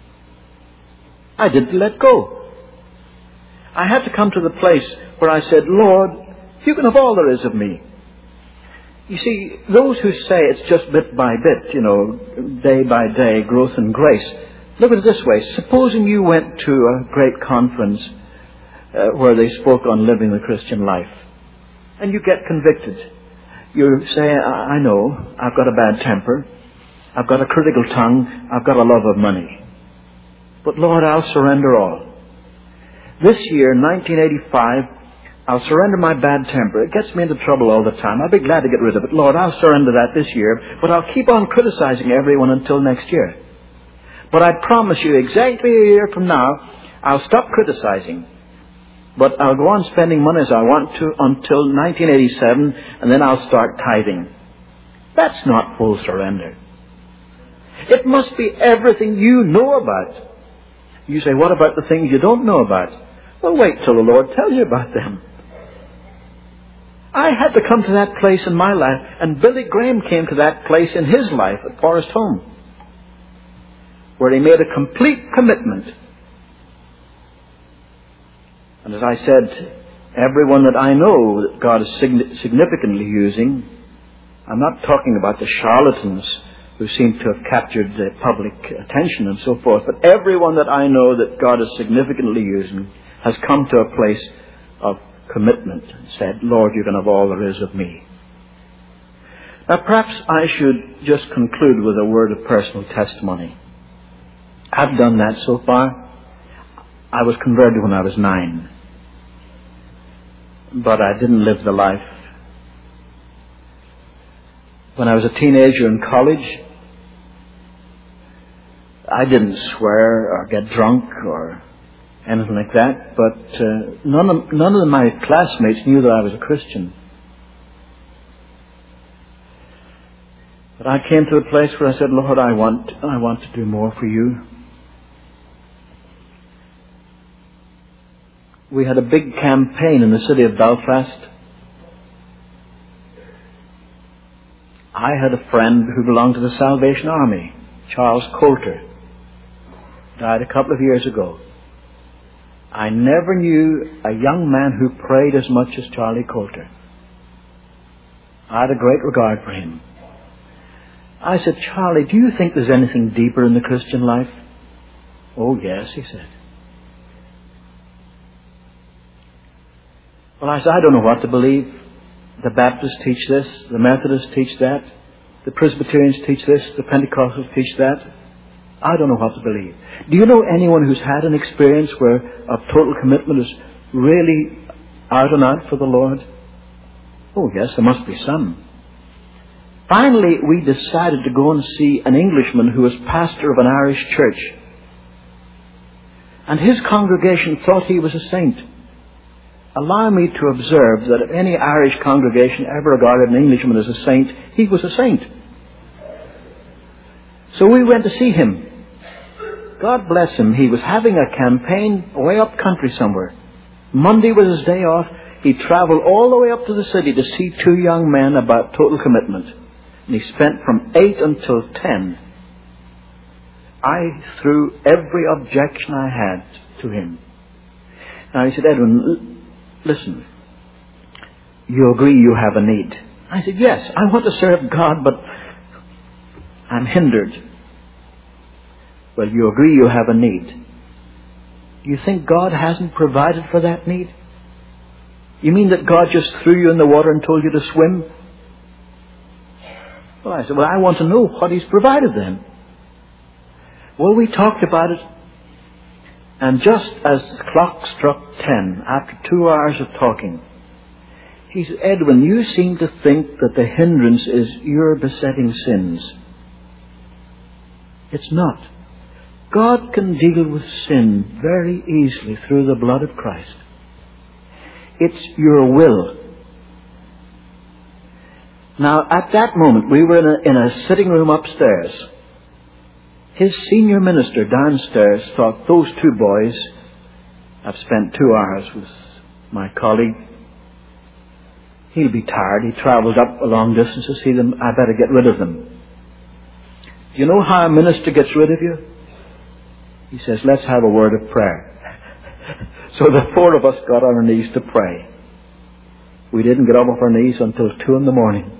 I didn't let go. I had to come to the place where I said, Lord, you can have all there is of me. You see, those who say it's just bit by bit, you know, day by day, growth in grace, look at it this way. Supposing you went to a great conference uh, where they spoke on living the Christian life, and you get convicted. You say, I, I know, I've got a bad temper, I've got a critical tongue, I've got a love of money. But Lord, I'll surrender all. This year, nineteen eighty-five, I'll surrender my bad temper. It gets me into trouble all the time. I'll be glad to get rid of it. Lord, I'll surrender that this year, but I'll keep on criticizing everyone until next year. But I promise you, exactly a year from now, I'll stop criticizing. But I'll go on spending money as I want to until nineteen eighty-seven, and then I'll start tithing. That's not full surrender. It must be everything you know about. You say, what about the things you don't know about? Well, wait till the Lord tells you about them. I had to come to that place in my life, and Billy Graham came to that place in his life at Forest Home, where he made a complete commitment. And as I said, everyone that I know that God is significantly using, I'm not talking about the charlatans who seem to have captured the public attention and so forth, but everyone that I know that God is significantly using has come to a place of commitment and said, Lord, you can have all there is of me. Now perhaps I should just conclude with a word of personal testimony. I've done that so far. I was converted when I was nine. But I didn't live the life. When I was a teenager in college, I didn't swear or get drunk or anything like that, but uh, none of, none of my classmates knew that I was a Christian. But I came to a place where I said, Lord, I want, I want to do more for you. We had a big campaign in the city of Belfast. I had a friend who belonged to the Salvation Army, Charles Coulter. Died a couple of years ago. I never knew a young man who prayed as much as Charlie Coulter. I had a great regard for him. I said, Charlie, do you think there's anything deeper in the Christian life? Oh, yes, he said. Well, I said, I don't know what to believe. The Baptists teach this. The Methodists teach that. The Presbyterians teach this. The Pentecostals teach that. I don't know what to believe. Do you know anyone who's had an experience where a total commitment is really out and out for the Lord? Oh, yes, there must be some. Finally, we decided to go and see an Englishman who was pastor of an Irish church And his congregation thought he was a saint. Allow me to observe that if any Irish congregation ever regarded an Englishman as a saint, he was a saint. So we went to see him. God bless him. He was having a campaign way up country somewhere. Monday was his day off. He traveled all the way up to the city to see two young men about total commitment. And he spent from eight until ten. I threw every objection I had to him. And he said, Edwin, l- listen, you agree you have a need? I said, yes, I want to serve God, but I'm hindered. Well, you agree you have a need. Do you think God hasn't provided for that need? You mean that God just threw you in the water and told you to swim? Well, I said, well, I want to know what He's provided then. Well, we talked about it, and just as the clock struck ten, after two hours of talking, he said, Edwin, you seem to think that the hindrance is your besetting sins. It's not. God can deal with sin very easily through the blood of Christ. It's your will. Now, at that moment, we were in a, in a sitting room upstairs. His senior minister downstairs thought, those two boys, I've spent two hours with my colleague. He'll be tired. He travelled up a long distance to see them. I better get rid of them. Do you know how a minister gets rid of you? He says, let's have a word of prayer. So the four of us got on our knees to pray. We didn't get up off our knees until two in the morning.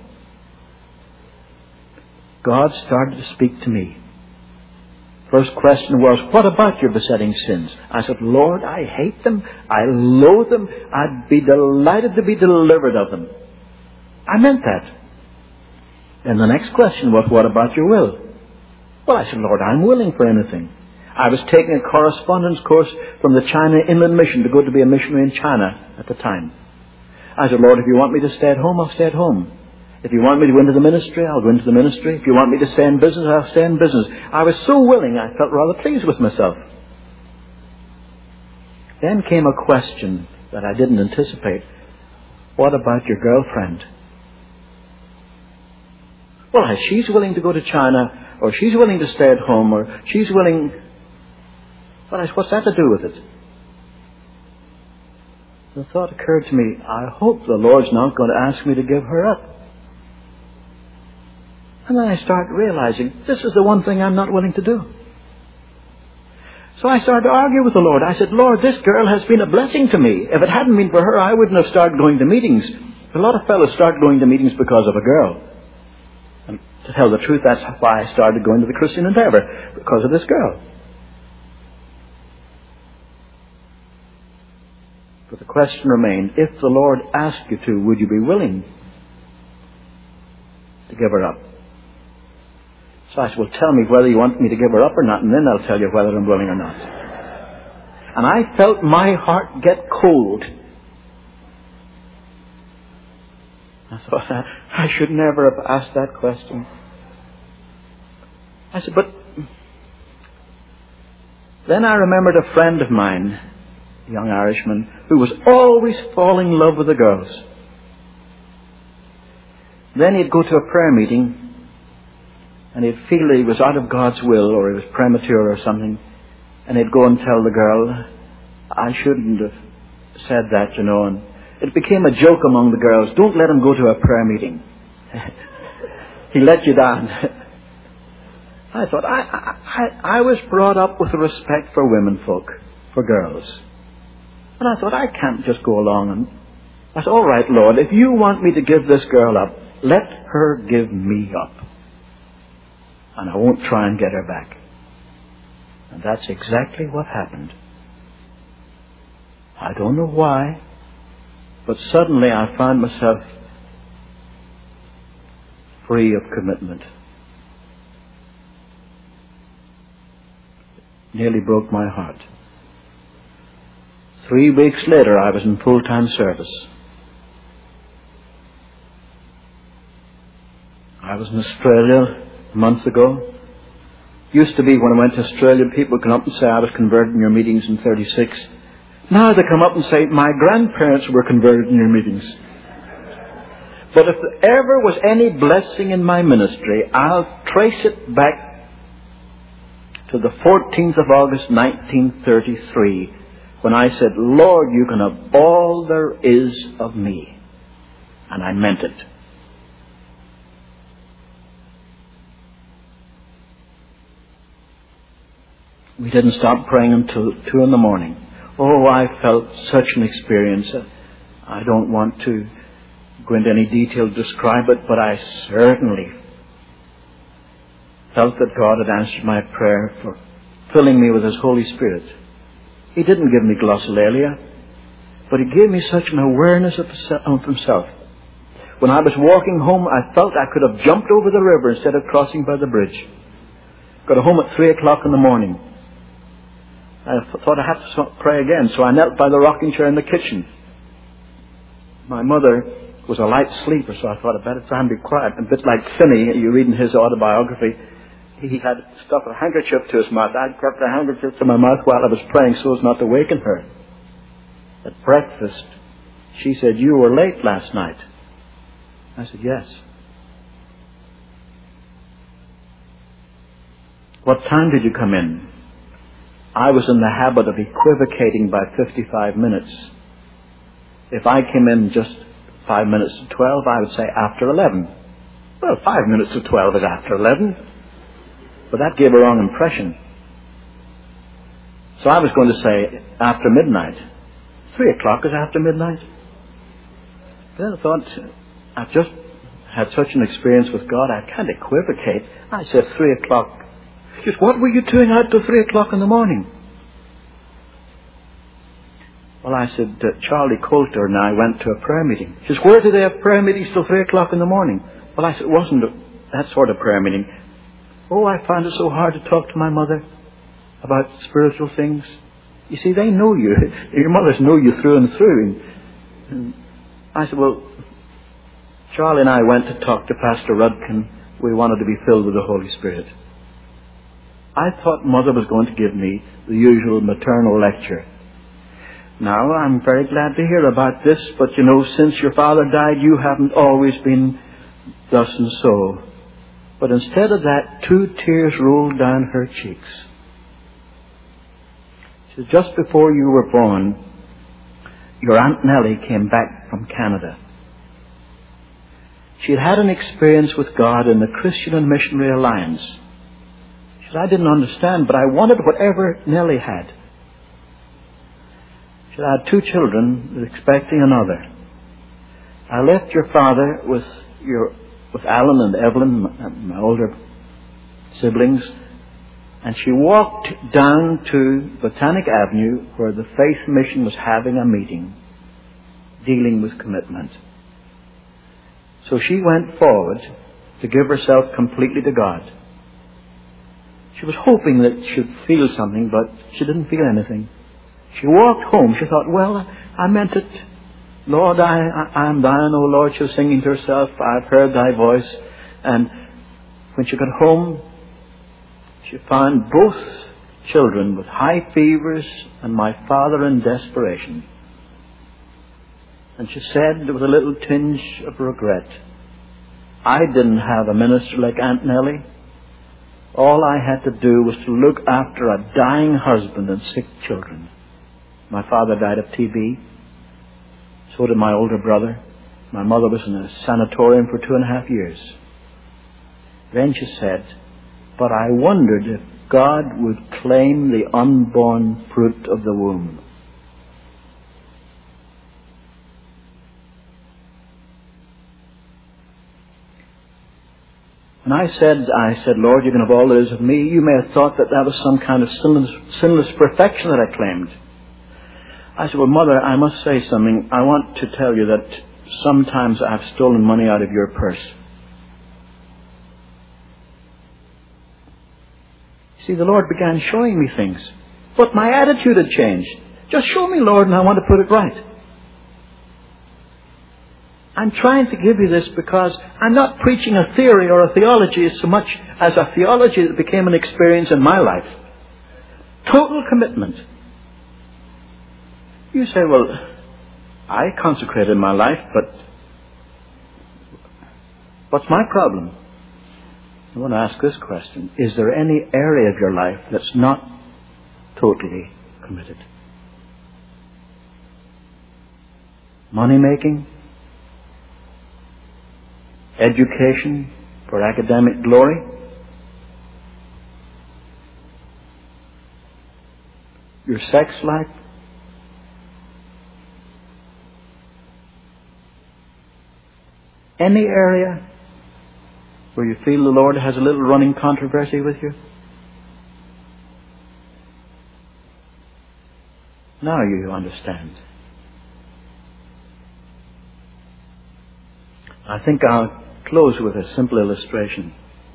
God started to speak to me. First question was, what about your besetting sins? I said, Lord, I hate them. I loathe them. I'd be delighted to be delivered of them. I meant that. And the next question was, what about your will? Well, I said, Lord, I'm willing for anything. I was taking a correspondence course from the China Inland Mission to go to be a missionary in China at the time. I said, Lord, if you want me to stay at home, I'll stay at home. If you want me to go into the ministry, I'll go into the ministry. If you want me to stay in business, I'll stay in business. I was so willing, I felt rather pleased with myself. Then came a question that I didn't anticipate. What about your girlfriend? Well, she's willing to go to China, or she's willing to stay at home, or she's willing... Well, I said, what's that to do with it? The thought occurred to me, I hope the Lord's not going to ask me to give her up. And then I started realizing, this is the one thing I'm not willing to do. So I started to argue with the Lord. I said, Lord, this girl has been a blessing to me. If it hadn't been for her, I wouldn't have started going to meetings. A lot of fellows start going to meetings because of a girl. And to tell the truth, that's why I started going to the Christian Endeavor, because of this girl. But the question remained, if the Lord asked you to, would you be willing to give her up? So I said, well, tell me whether you want me to give her up or not, and then I'll tell you whether I'm willing or not. And I felt my heart get cold. I thought, I, I should never have asked that question. I said, but... Then I remembered a friend of mine, a young Irishman, who was always falling in love with the girls. Then he'd go to a prayer meeting, and he'd feel that he was out of God's will, or he was premature or something, and he'd go and tell the girl, I shouldn't have said that, you know, and it became a joke among the girls, don't let him go to a prayer meeting. He let you down. I thought, I, I, I was brought up with a respect for women folk, for girls. And I thought, I can't just go along and... I said, all right, Lord, if you want me to give this girl up, let her give me up. And I won't try and get her back. And that's exactly what happened. I don't know why, but suddenly I found myself free of commitment. It nearly broke my heart. Three weeks later, I was in full-time service. I was in Australia a month ago. Used to be when I went to Australia, people would come up and say, I was converted in your meetings in thirty-six. Now they come up and say, my grandparents were converted in your meetings. But if there ever was any blessing in my ministry, I'll trace it back to the fourteenth of August, nineteen thirty-three, when I said, Lord, you can have all there is of me. And I meant it. We didn't stop praying until two in the morning. Oh, I felt such an experience. I don't want to go into any detail to describe it, but I certainly felt that God had answered my prayer for filling me with His Holy Spirit. He didn't give me glossolalia, but He gave me such an awareness of Himself. When I was walking home, I felt I could have jumped over the river instead of crossing by the bridge. Got home at three o'clock in the morning. I thought I had to pray again, so I knelt by the rocking chair in the kitchen. My mother was a light sleeper, so I thought I'd better try and be quiet. A bit like Finney, you read in his autobiography, he had stuck a handkerchief to his mouth. I'd kept the handkerchief to my mouth while I was praying so as not to waken her. At breakfast, she said, you were late last night. I said, yes. What time did you come in? I was in the habit of equivocating by fifty-five minutes. If I came in just five minutes to twelve, I would say after eleven. Well, five minutes to twelve is after eleven. But that gave a wrong impression. So I was going to say after midnight. Three o'clock is after midnight. Then I thought, I've just had such an experience with God, I can't equivocate. I said three o'clock. She said, what were you doing out till three o'clock in the morning? Well, I said, uh, Charlie Coulter and I went to a prayer meeting. She said, where do they have prayer meetings till three o'clock in the morning? Well, I said, it wasn't a, that sort of prayer meeting. Oh, I found it so hard to talk to my mother about spiritual things. You see, they know you. Your mothers know you through and through. And I said, well, Charlie and I went to talk to Pastor Rudkin. We wanted to be filled with the Holy Spirit. I thought Mother was going to give me the usual maternal lecture. Now, I'm very glad to hear about this, but you know, since your father died, you haven't always been thus and so. But instead of that, two tears rolled down her cheeks. She said, just before you were born, your Aunt Nellie came back from Canada. She had had an experience with God in the Christian and Missionary Alliance. She said, I didn't understand, but I wanted whatever Nellie had. She said, I had two children, expecting another. I left your father with your with Alan and Evelyn, my, my older siblings, and she walked down to Botanic Avenue where the Faith Mission was having a meeting dealing with commitment. So she went forward to give herself completely to God. She was hoping that she'd feel something, but she didn't feel anything. She walked home. She thought, well, I meant it. Lord, I, I am thine, O Lord. She was singing to herself, I've heard thy voice. And when she got home, she found both children with high fevers and my father in desperation. And she said, with a little tinge of regret, I didn't have a minister like Aunt Nellie. All I had to do was to look after a dying husband and sick children. My father died of T B. So did my older brother. My mother was in a sanatorium for two and a half years. Then she said, but I wondered if God would claim the unborn fruit of the womb. And I said, I said, Lord, you can have all there is of me. You may have thought that that was some kind of sinless, sinless perfection that I claimed. I said, well, Mother, I must say something. I want to tell you that sometimes I've stolen money out of your purse. See, the Lord began showing me things. But my attitude had changed. Just show me, Lord, and I want to put it right. I'm trying to give you this because I'm not preaching a theory or a theology so much as a theology that became an experience in my life. Total commitment. You say, well, I consecrated my life, but what's my problem? I want to ask this question. Is there any area of your life that's not totally committed? Money making? Education for academic glory? Your sex life? Any area where you feel the Lord has a little running controversy with you? Now you understand. I think I'll close with a simple illustration.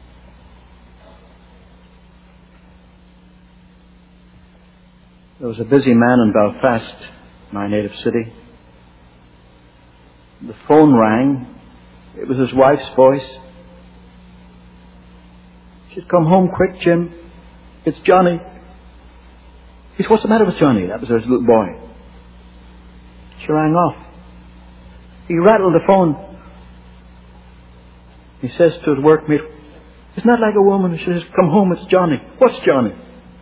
There was a busy man in Belfast, my native city. The phone rang. It was his wife's voice. She'd come home quick, Jim. It's Johnny. He said, what's the matter with Johnny? That was his little boy. She rang off. He rattled the phone. He says to his workmate, isn't that like a woman? She says, come home, it's Johnny. What's Johnny?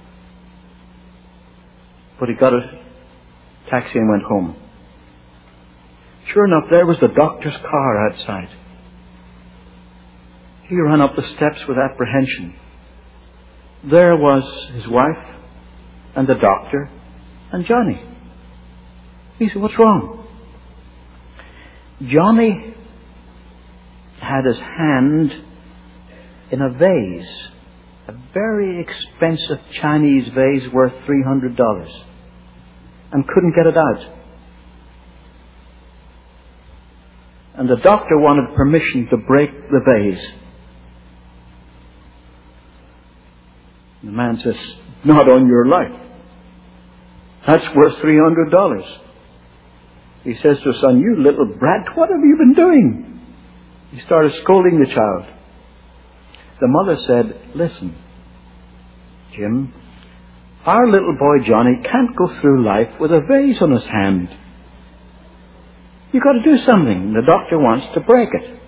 But he got a taxi and went home. Sure enough, there was the doctor's car outside. He ran up the steps with apprehension. There was his wife and the doctor and Johnny. He said, what's wrong? Johnny had his hand in a vase, a very expensive Chinese vase worth three hundred dollars, and couldn't get it out. And the doctor wanted permission to break the vase. The man says, not on your life. That's worth three hundred dollars. He says to his son, you little brat, what have you been doing? He started scolding the child. The mother said, listen, Jim, our little boy Johnny can't go through life with a vase on his hand. You've got to do something. The doctor wants to break it.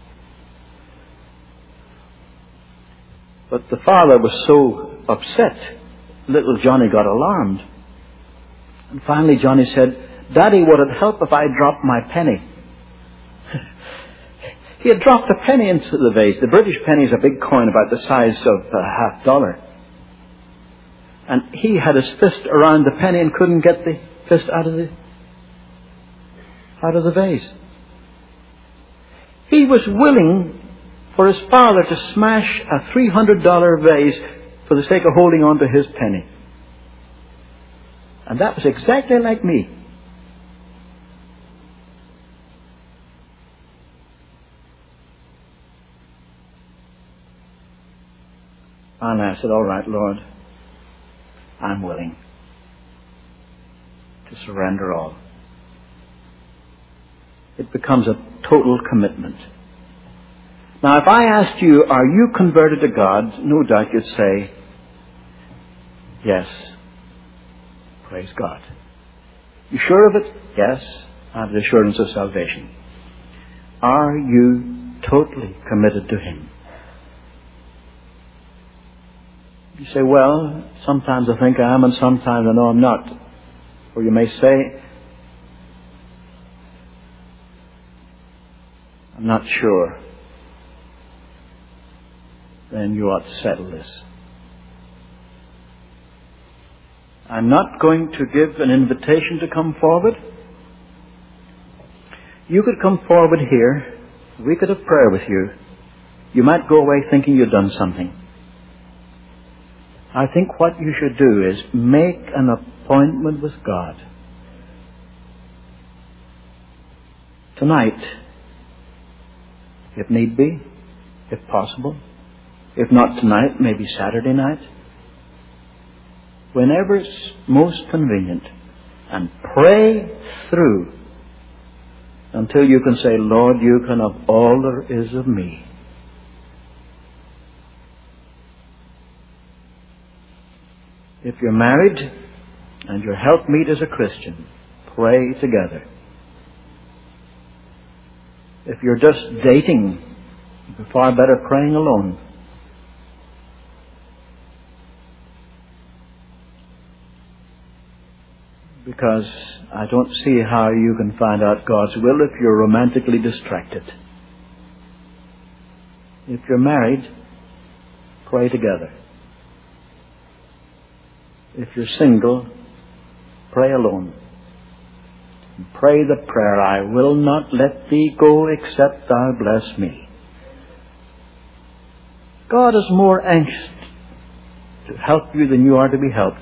But the father was so upset, little Johnny got alarmed. And finally Johnny said, Daddy, would it help if I dropped my penny? He had dropped a penny into the vase. The British penny is a big coin about the size of a half dollar. And he had his fist around the penny and couldn't get the fist out of the out of the vase. He was willing for his father to smash a three hundred dollar vase for the sake of holding on to his penny. And that was exactly like me. And I said, all right, Lord, I'm willing to surrender all. It becomes a total commitment. Now, if I asked you, are you converted to God? No doubt you'd say, yes. Praise God. You sure of it? Yes. I have the assurance of salvation. Are you totally committed to Him? You say, well, sometimes I think I am and sometimes I know I'm not. Or you may say, I'm not sure. Then you ought to settle this. I'm not going to give an invitation to come forward. You could come forward here. We could have prayer with you. You might go away thinking you've done something. I think what you should do is make an appointment with God. Tonight, if need be, if possible. If not tonight, maybe Saturday night. Whenever it's most convenient. And pray through until you can say, Lord, you can have all there is of me. If you're married and your helpmeet is a Christian, pray together. If you're just dating, you're far better praying alone. Because I don't see how you can find out God's will if you're romantically distracted. If you're married, pray together. If you're single, pray alone. Pray the prayer, I will not let thee go except thou bless me. God is more anxious to help you than you are to be helped.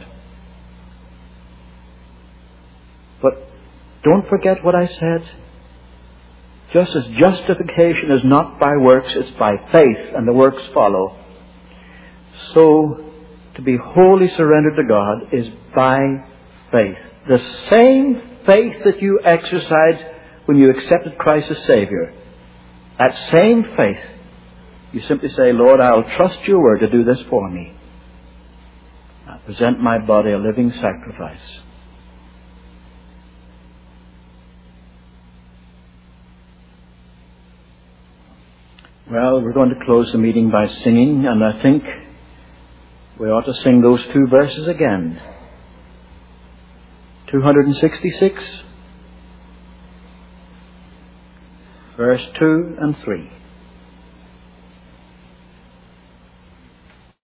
But don't forget what I said. Just as justification is not by works, it's by faith, and the works follow. So, to be wholly surrendered to God is by faith. The same faith that you exercised when you accepted Christ as Savior. That same faith. You simply say, Lord, I'll trust your word to do this for me. I present my body a living sacrifice. Well, we're going to close the meeting by singing, and I think we ought to sing those two verses again. two hundred sixty-six, verse two and three.